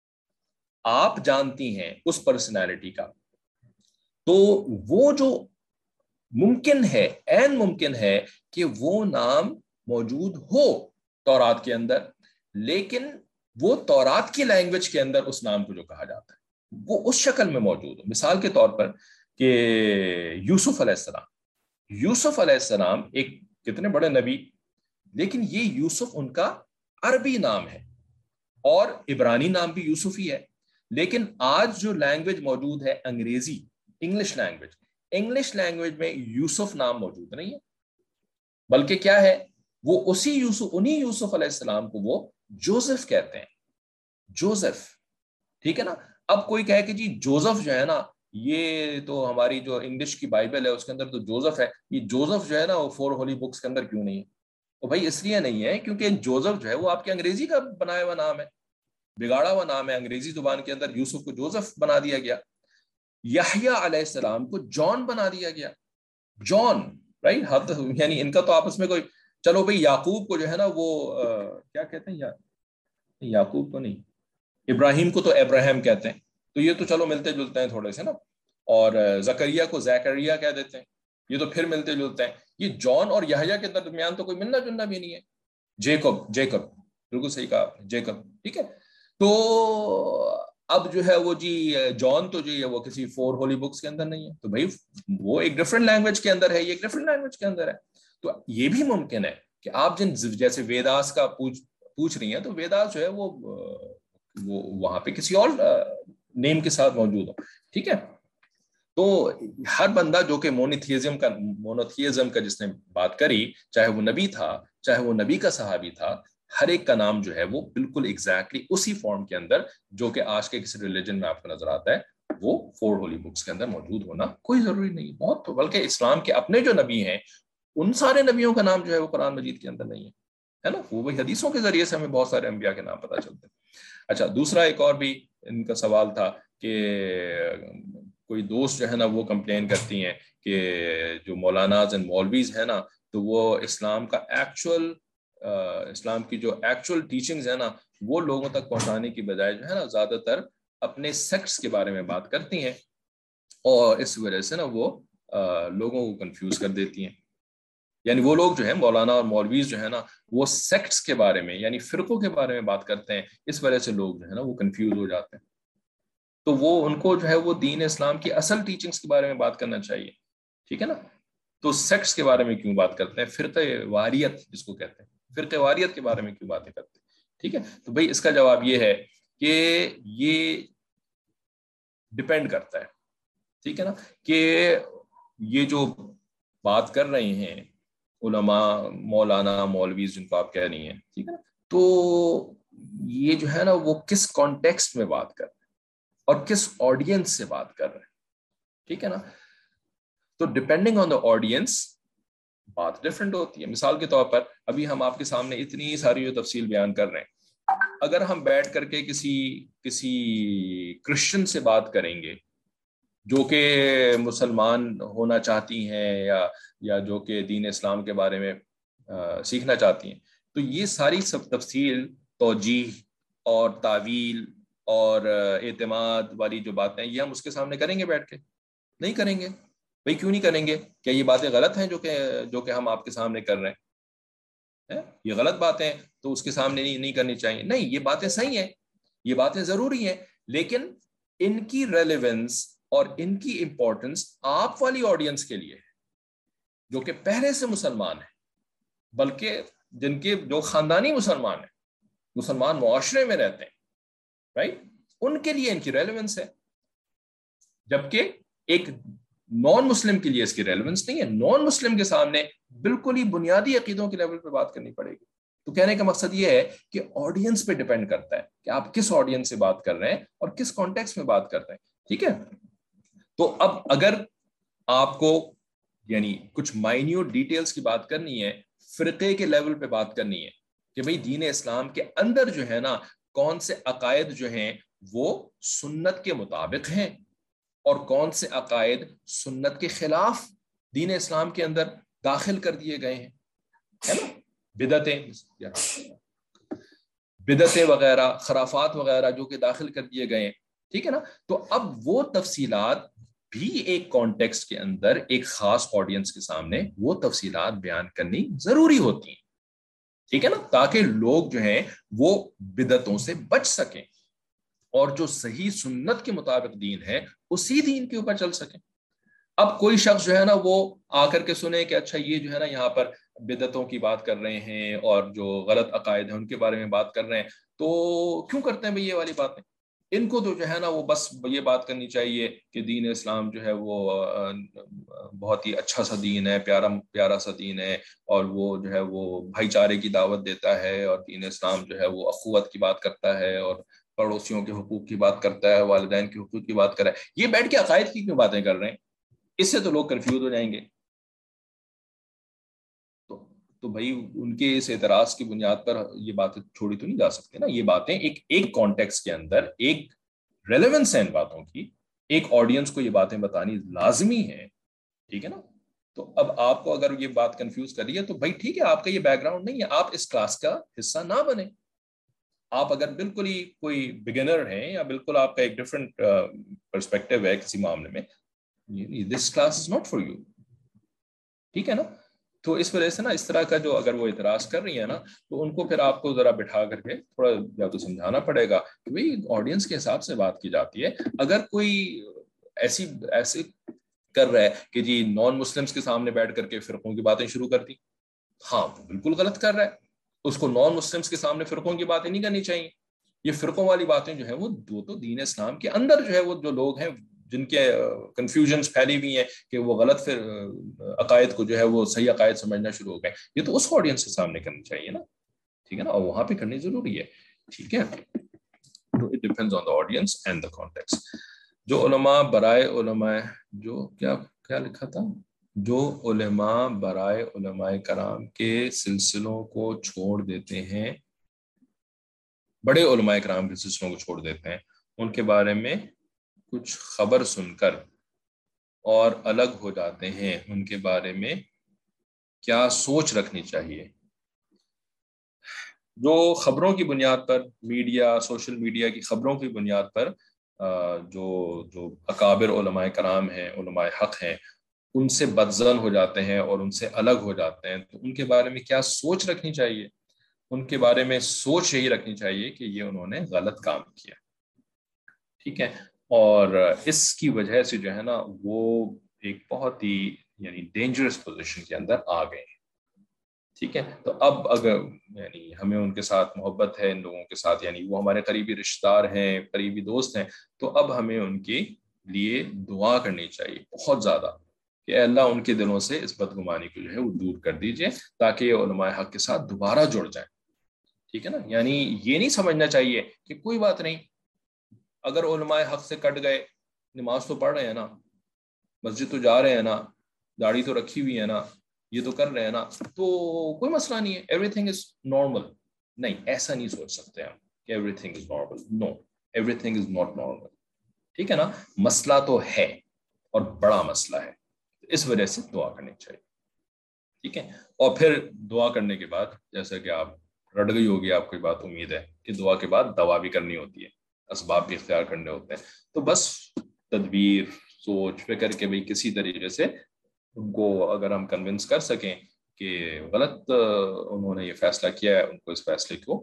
آپ جانتی ہیں اس پرسنالٹی کا, تو وہ جو ممکن ہے, عین ممکن ہے کہ وہ نام موجود ہو تورات کے اندر, لیکن وہ تورات کی لینگویج کے اندر اس نام کو جو کہا جاتا ہے وہ اس شکل میں موجود ہو. مثال کے طور پر کہ یوسف علیہ السلام, یوسف علیہ السلام ایک کتنے بڑے نبی, لیکن یہ یوسف ان کا عربی نام ہے اور عبرانی نام بھی یوسف ہی ہے. لیکن آج جو لینگویج موجود ہے انگریزی, انگلش لینگویج, انگلش لینگویج میں یوسف نام موجود نہیں ہے, بلکہ کیا ہے وہ اسی یوسف, انہی یوسف علیہ السلام کو وہ جوزف کہتے ہیں, جوزف. ٹھیک ہے نا. اب کوئی کہے کہ جی جوزف جو ہے نا یہ تو ہماری جو انگلش کی بائبل ہے اس کے اندر تو جوزف ہے, یہ جوزف جو ہے نا وہ فور ہولی بکس کے اندر کیوں نہیں ہے؟ تو بھائی اس لیے نہیں ہے کیونکہ جوزف جو ہے وہ آپ کے انگریزی کا بنایا ہوا نام ہے, بگاڑا ہوا نام ہے. انگریزی زبان کے اندر یوسف کو جوزف بنا دیا گیا, یحییٰ علیہ السلام کو جان بنا دیا گیا, جان, رائٹ. یعنی ان کا تو آپس میں کوئی, چلو بھائی یعقوب کو جو ہے نا وہ کیا کہتے ہیں, یا یعقوب کو نہیں, ابراہیم کو تو ابراہیم کہتے ہیں, تو یہ تو چلو ملتے جلتے ہیں تھوڑے سے نا. اور زکریا کو زیکریا کہہ دیتے ہیں, یہ تو پھر ملتے جلتے ہیں. یہ جان اور یحییٰ کے درمیان تو کوئی ملنا جلنا بھی نہیں ہے. جیکب, جیکب بالکل صحیح کہا, جیکب. ٹھیک ہے. تو اب جو ہے وہ جی جان تو جو ہے وہ کسی فور ہولی بکس کے اندر نہیں ہے, تو بھائی وہ ایک ڈفرنٹ لینگویج کے اندر ہے, یہ ایک ڈفرنٹ لینگویج کے اندر ہے. تو یہ بھی ممکن ہے کہ آپ جن جیسے ویداس کا پوچھ پوچھ رہی ہیں, تو ویداس جو ہے وہ وہ وہاں پہ کسی اور نیم کے ساتھ موجود ہو. ٹھیک ہے. تو ہر بندہ جو کہ مونوتھیزم کا مونوتھیزم کا جس نے بات کری, چاہے وہ نبی تھا چاہے وہ نبی کا صحابی تھا, ہر ایک کا نام جو ہے وہ بالکل ایگزیکٹلی اسی فارم کے اندر جو کہ آج کے کسی ریلیجن میں آپ کو نظر آتا ہے وہ فور ہولی بکس کے اندر موجود ہونا کوئی ضروری نہیں. بہت تو بلکہ اسلام کے اپنے جو نبی ہیں ان سارے نبیوں کا نام جو ہے وہ قرآن مجید کے اندر نہیں ہے, ہے نا. وہ وہی حدیثوں کے ذریعے سے ہمیں بہت سارے انبیاء کے نام پتہ چلتے ہیں. اچھا, دوسرا ایک اور بھی ان کا سوال تھا کہ کوئی دوست جو ہے نا وہ کمپلین کرتی ہیں کہ جو مولاناز اینڈ مولویز ہیں نا تو وہ اسلام کا ایکچوئل اسلام کی جو ایکچوئل ٹیچنگز ہیں نا وہ لوگوں تک پہنچانے کی بجائے جو ہے نا زیادہ تر اپنے سیکٹس کے بارے میں بات کرتی ہیں, اور اس وجہ سے نا وہ لوگوں کو کنفیوز کر دیتی ہیں. یعنی وہ لوگ جو ہیں مولانا اور مولویز جو ہے نا وہ سیکٹس کے بارے میں یعنی فرقوں کے بارے میں بات کرتے ہیں, اس وجہ سے لوگ جو ہے نا وہ کنفیوز ہو جاتے ہیں. تو وہ ان کو جو ہے وہ دین اسلام کی اصل ٹیچنگز کے بارے میں بات کرنا چاہیے. ٹھیک ہے نا. تو سیکٹس کے بارے میں کیوں بات کرتے ہیں, فرقہ واریت جس کو کہتے ہیں, فرقہ واریت کے بارے میں کیوں باتیں کرتے ہیں. ٹھیک ہے. تو بھائی اس کا جواب یہ ہے کہ یہ ڈپینڈ کرتا ہے. ٹھیک ہے نا, کہ یہ جو بات کر رہے ہیں علماء مولانا مولویز جن کو آپ کہہ رہی ہیں, ٹھیک ہے نا, تو یہ جو ہے نا وہ کس کانٹیکسٹ میں بات کر رہے ہیں اور کس آڈینس سے بات کر رہے ہیں. ٹھیک ہے نا. تو ڈپینڈنگ آن دا آڈینس بات ڈفرینٹ ہوتی ہے. مثال کے طور پر ابھی ہم آپ کے سامنے اتنی ساری جو تفصیل بیان کر رہے ہیں, اگر ہم بیٹھ کر کے کسی کسی کرسچن سے بات کریں گے جو کہ مسلمان ہونا چاہتی ہیں یا یا جو کہ دین اسلام کے بارے میں سیکھنا چاہتی ہیں, تو یہ ساری سب تفصیل توجیح اور تعویل اور اعتماد والی جو باتیں یہ ہم اس کے سامنے کریں گے بیٹھ کے؟ نہیں کریں گے. بھائی کیوں نہیں کریں گے؟ کیا یہ باتیں غلط ہیں جو کہ جو کہ ہم آپ کے سامنے کر رہے ہیں؟ یہ غلط باتیں تو اس کے سامنے نہیں, نہیں کرنی چاہیے. نہیں, یہ باتیں صحیح ہیں, یہ باتیں ضروری ہیں, لیکن ان کی ریلیونس اور ان کی امپورٹنس آپ والی آڈینس کے لیے جو کہ پہلے سے مسلمان ہے, بلکہ جن کے جو خاندانی مسلمان ہیں, مسلمان معاشرے میں رہتے ہیں, رائٹ, ان کے لیے ان کی ریلیونس ہے, جبکہ ایک نان مسلم کے لیے اس کی ریلیونس نہیں ہے. نان مسلم کے سامنے بالکل ہی بنیادی عقیدوں کے لیول پہ بات کرنی پڑے گی. تو کہنے کا مقصد یہ ہے کہ آڈینس پہ ڈیپینڈ کرتا ہے کہ آپ کس آڈینس سے بات کر رہے ہیں اور کس کانٹیکسٹ میں بات کر رہے ہیں. ٹھیک ہے, تو اب اگر آپ کو یعنی کچھ مائنیوٹ ڈیٹیلز کی بات کرنی ہے, فرقے کے لیول پہ بات کرنی ہے کہ بھئی دین اسلام کے اندر جو ہے نا کون سے عقائد جو ہیں وہ سنت کے مطابق ہیں اور کون سے عقائد سنت کے خلاف دین اسلام کے اندر داخل کر دیے گئے ہیں, ہے نا, بدعتیں بدعتیں وغیرہ, خرافات وغیرہ جو کہ داخل کر دیے گئے ہیں. ٹھیک ہے نا, تو اب وہ تفصیلات بھی ایک کانٹیکسٹ کے اندر ایک خاص آڈینس کے سامنے وہ تفصیلات بیان کرنی ضروری ہوتی ہیں. ٹھیک ہے نا, تاکہ لوگ جو ہیں وہ بدعتوں سے بچ سکیں اور جو صحیح سنت کے مطابق دین ہے اسی دین کے اوپر چل سکیں. اب کوئی شخص جو ہے نا وہ آ کر کے سنے کہ اچھا یہ جو ہے نا یہاں پر بدعتوں کی بات کر رہے ہیں اور جو غلط عقائد ہیں ان کے بارے میں بات کر رہے ہیں, تو کیوں کرتے ہیں بھئی یہ والی باتیں؟ ان کو تو جو ہے نا وہ بس یہ بات کرنی چاہیے کہ دین اسلام جو ہے وہ بہت ہی اچھا سا دین ہے, پیارا پیارا سا دین ہے, اور وہ جو ہے وہ بھائی چارے کی دعوت دیتا ہے, اور دین اسلام جو ہے وہ اخوت کی بات کرتا ہے اور پڑوسیوں کے حقوق کی بات کرتا ہے, والدین کے حقوق کی بات کر رہا ہے. یہ بیٹھ کے عقائد کی کیوں باتیں کر رہے ہیں؟ اس سے تو لوگ کنفیوز ہو جائیں گے. تو تو بھائی ان کے اس اعتراض کی بنیاد پر یہ باتیں چھوڑی تو نہیں جا سکتی نا. یہ باتیں ایک ایک کانٹیکسٹ کے اندر ایک ریلیونس ہے ان باتوں کی, ایک آڈینس کو یہ باتیں بتانی لازمی ہے. ٹھیک ہے نا, تو اب آپ کو اگر یہ بات کنفیوز کر رہی ہے تو بھائی ٹھیک ہے, آپ کا یہ بیک گراؤنڈ نہیں ہے, آپ اس کلاس کا حصہ نہ بنیں. آپ اگر بالکل ہی کوئی بگنر ہیں یا بالکل آپ کا ایک ڈفرینٹ پرسپیکٹو ہے کسی معاملے میں, this class is not for you. ٹھیک ہے نا, تو اس وجہ سے نا اس طرح کا جو اگر وہ اعتراض کر رہی ہے نا تو ان کو پھر آپ کو ذرا بٹھا کر کے تھوڑا یا تو سمجھانا پڑے گا کہ بھئی آڈینس کے حساب سے بات کی جاتی ہے. اگر کوئی ایسی ایسے کر رہا ہے کہ جی نان مسلمس کے سامنے بیٹھ کر کے فرقوں کی باتیں شروع کر دی, ہاں وہ بالکل غلط کر رہا ہے. اس کو نان مسلمس کے سامنے فرقوں کی باتیں نہیں کرنی چاہیے. یہ فرقوں والی باتیں جو ہیں وہ دو تو دین اسلام کے اندر جو ہے وہ جو لوگ ہیں جن کے کنفیوژنز پھیلی ہوئی ہیں کہ وہ غلط پھر عقائد کو جو ہے وہ صحیح عقائد سمجھنا شروع ہو گئے, یہ تو اس آڈینس کے سامنے کرنی چاہیے نا. ٹھیک ہے نا, اور وہاں پہ کرنی ضروری ہے. ٹھیک ہے, تو it depends on the audience and the context. جو علماء برائے علماء جو کیا کیا لکھا تھا جو علماء برائے علماء کرام کے سلسلوں کو چھوڑ دیتے ہیں, بڑے علماء کرام کے سلسلوں کو چھوڑ دیتے ہیں, ان کے بارے میں کچھ خبر سن کر اور الگ ہو جاتے ہیں, ان کے بارے میں کیا سوچ رکھنی چاہیے. جو خبروں کی بنیاد پر, میڈیا سوشل میڈیا کی خبروں کی بنیاد پر جو جو اکابر علماء کرام ہیں, علماء حق ہیں, ان سے بدظن ہو جاتے ہیں اور ان سے الگ ہو جاتے ہیں, تو ان کے بارے میں کیا سوچ رکھنی چاہیے. ان کے بارے میں سوچ یہی رکھنی چاہیے کہ یہ انہوں نے غلط کام کیا. ٹھیک ہے, اور اس کی وجہ سے جو ہے نا وہ ایک بہت ہی یعنی ڈینجرس پوزیشن کے اندر آ گئے ہیں. ٹھیک ہے, تو اب اگر یعنی ہمیں ان کے ساتھ محبت ہے, ان لوگوں کے ساتھ یعنی وہ ہمارے قریبی رشتہ دار ہیں, قریبی دوست ہیں, تو اب ہمیں ان کے لیے دعا کرنی چاہیے بہت زیادہ کہ اے اللہ ان کے دلوں سے اس بدگمانی کو جو ہے وہ دور کر دیجئے تاکہ یہ علماء حق کے ساتھ دوبارہ جڑ جائیں. ٹھیک ہے نا, یعنی یہ نہیں سمجھنا چاہیے کہ کوئی بات نہیں, اگر علماء حق سے کٹ گئے, نماز تو پڑھ رہے ہیں نا, مسجد تو جا رہے ہیں نا, داڑھی تو رکھی ہوئی ہے نا, یہ تو کر رہے ہیں نا, تو کوئی مسئلہ نہیں ہے, ایوری تھنگ از نارمل. نہیں, ایسا نہیں سوچ سکتے ہم کہ everything is normal. No, everything is not normal. ٹھیک ہے نا, مسئلہ تو ہے اور بڑا مسئلہ ہے, اس وجہ سے دعا کرنی چاہیے. ٹھیک ہے, اور پھر دعا کرنے کے بعد جیسا کہ آپ رٹ گئی ہوگی آپ کو یہ بات, امید ہے کہ دعا کے بعد دوا بھی کرنی ہوتی ہے, اسباب بھی اختیار کرنے ہوتے ہیں. تو بس تدبیر, سوچ فکر کے بھئی کسی طریقے سے ان کو اگر ہم کنونس کر سکیں کہ غلط انہوں نے یہ فیصلہ کیا ہے, ان کو اس فیصلے کو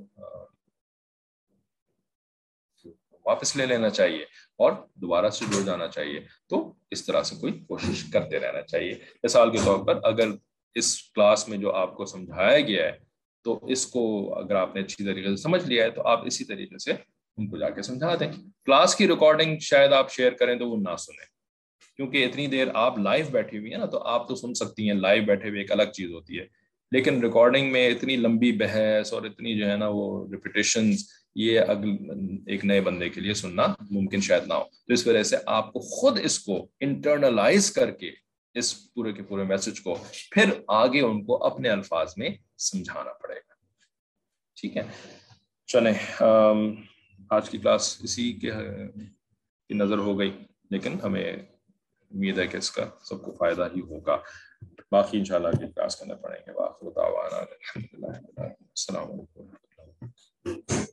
واپس لے لینا چاہیے اور دوبارہ سے جڑ جانا چاہیے. تو اس طرح سے کوئی کوشش کرتے رہنا چاہیے. مثال کے طور پر اگر اس کلاس میں جو آپ کو سمجھایا گیا ہے تو اس کو اگر آپ نے اچھی طریقے سے سمجھ لیا ہے تو آپ اسی طریقے سے ان کو جا کے سمجھا دیں. کلاس کی ریکارڈنگ شاید آپ شیئر کریں تو وہ نہ سنیں, کیونکہ اتنی دیر آپ لائیو بیٹھی ہوئی ہیں نا, تو آپ تو سن سکتی ہیں, لائیو بیٹھے ہوئے ایک الگ چیز ہوتی ہے, لیکن ریکارڈنگ میں اتنی لمبی بحث اور اتنی جو ہے نا وہ ریپیٹیشنز, یہ اگل ایک نئے بندے کے لیے سننا ممکن شاید نہ ہو. تو اس وجہ سے آپ کو خود اس کو انٹرنلائز کر کے اس پورے کے پورے میسج کو پھر آگے ان کو اپنے الفاظ میں سمجھانا پڑے گا. ٹھیک ہے, چلیں آج کی کلاس اسی کے کی نظر ہو گئی, لیکن ہمیں امید ہے کہ اس کا سب کو فائدہ ہی ہوگا. باقی انشاءاللہ کی کلاس کرنے پڑیں گے. السلام علیکم.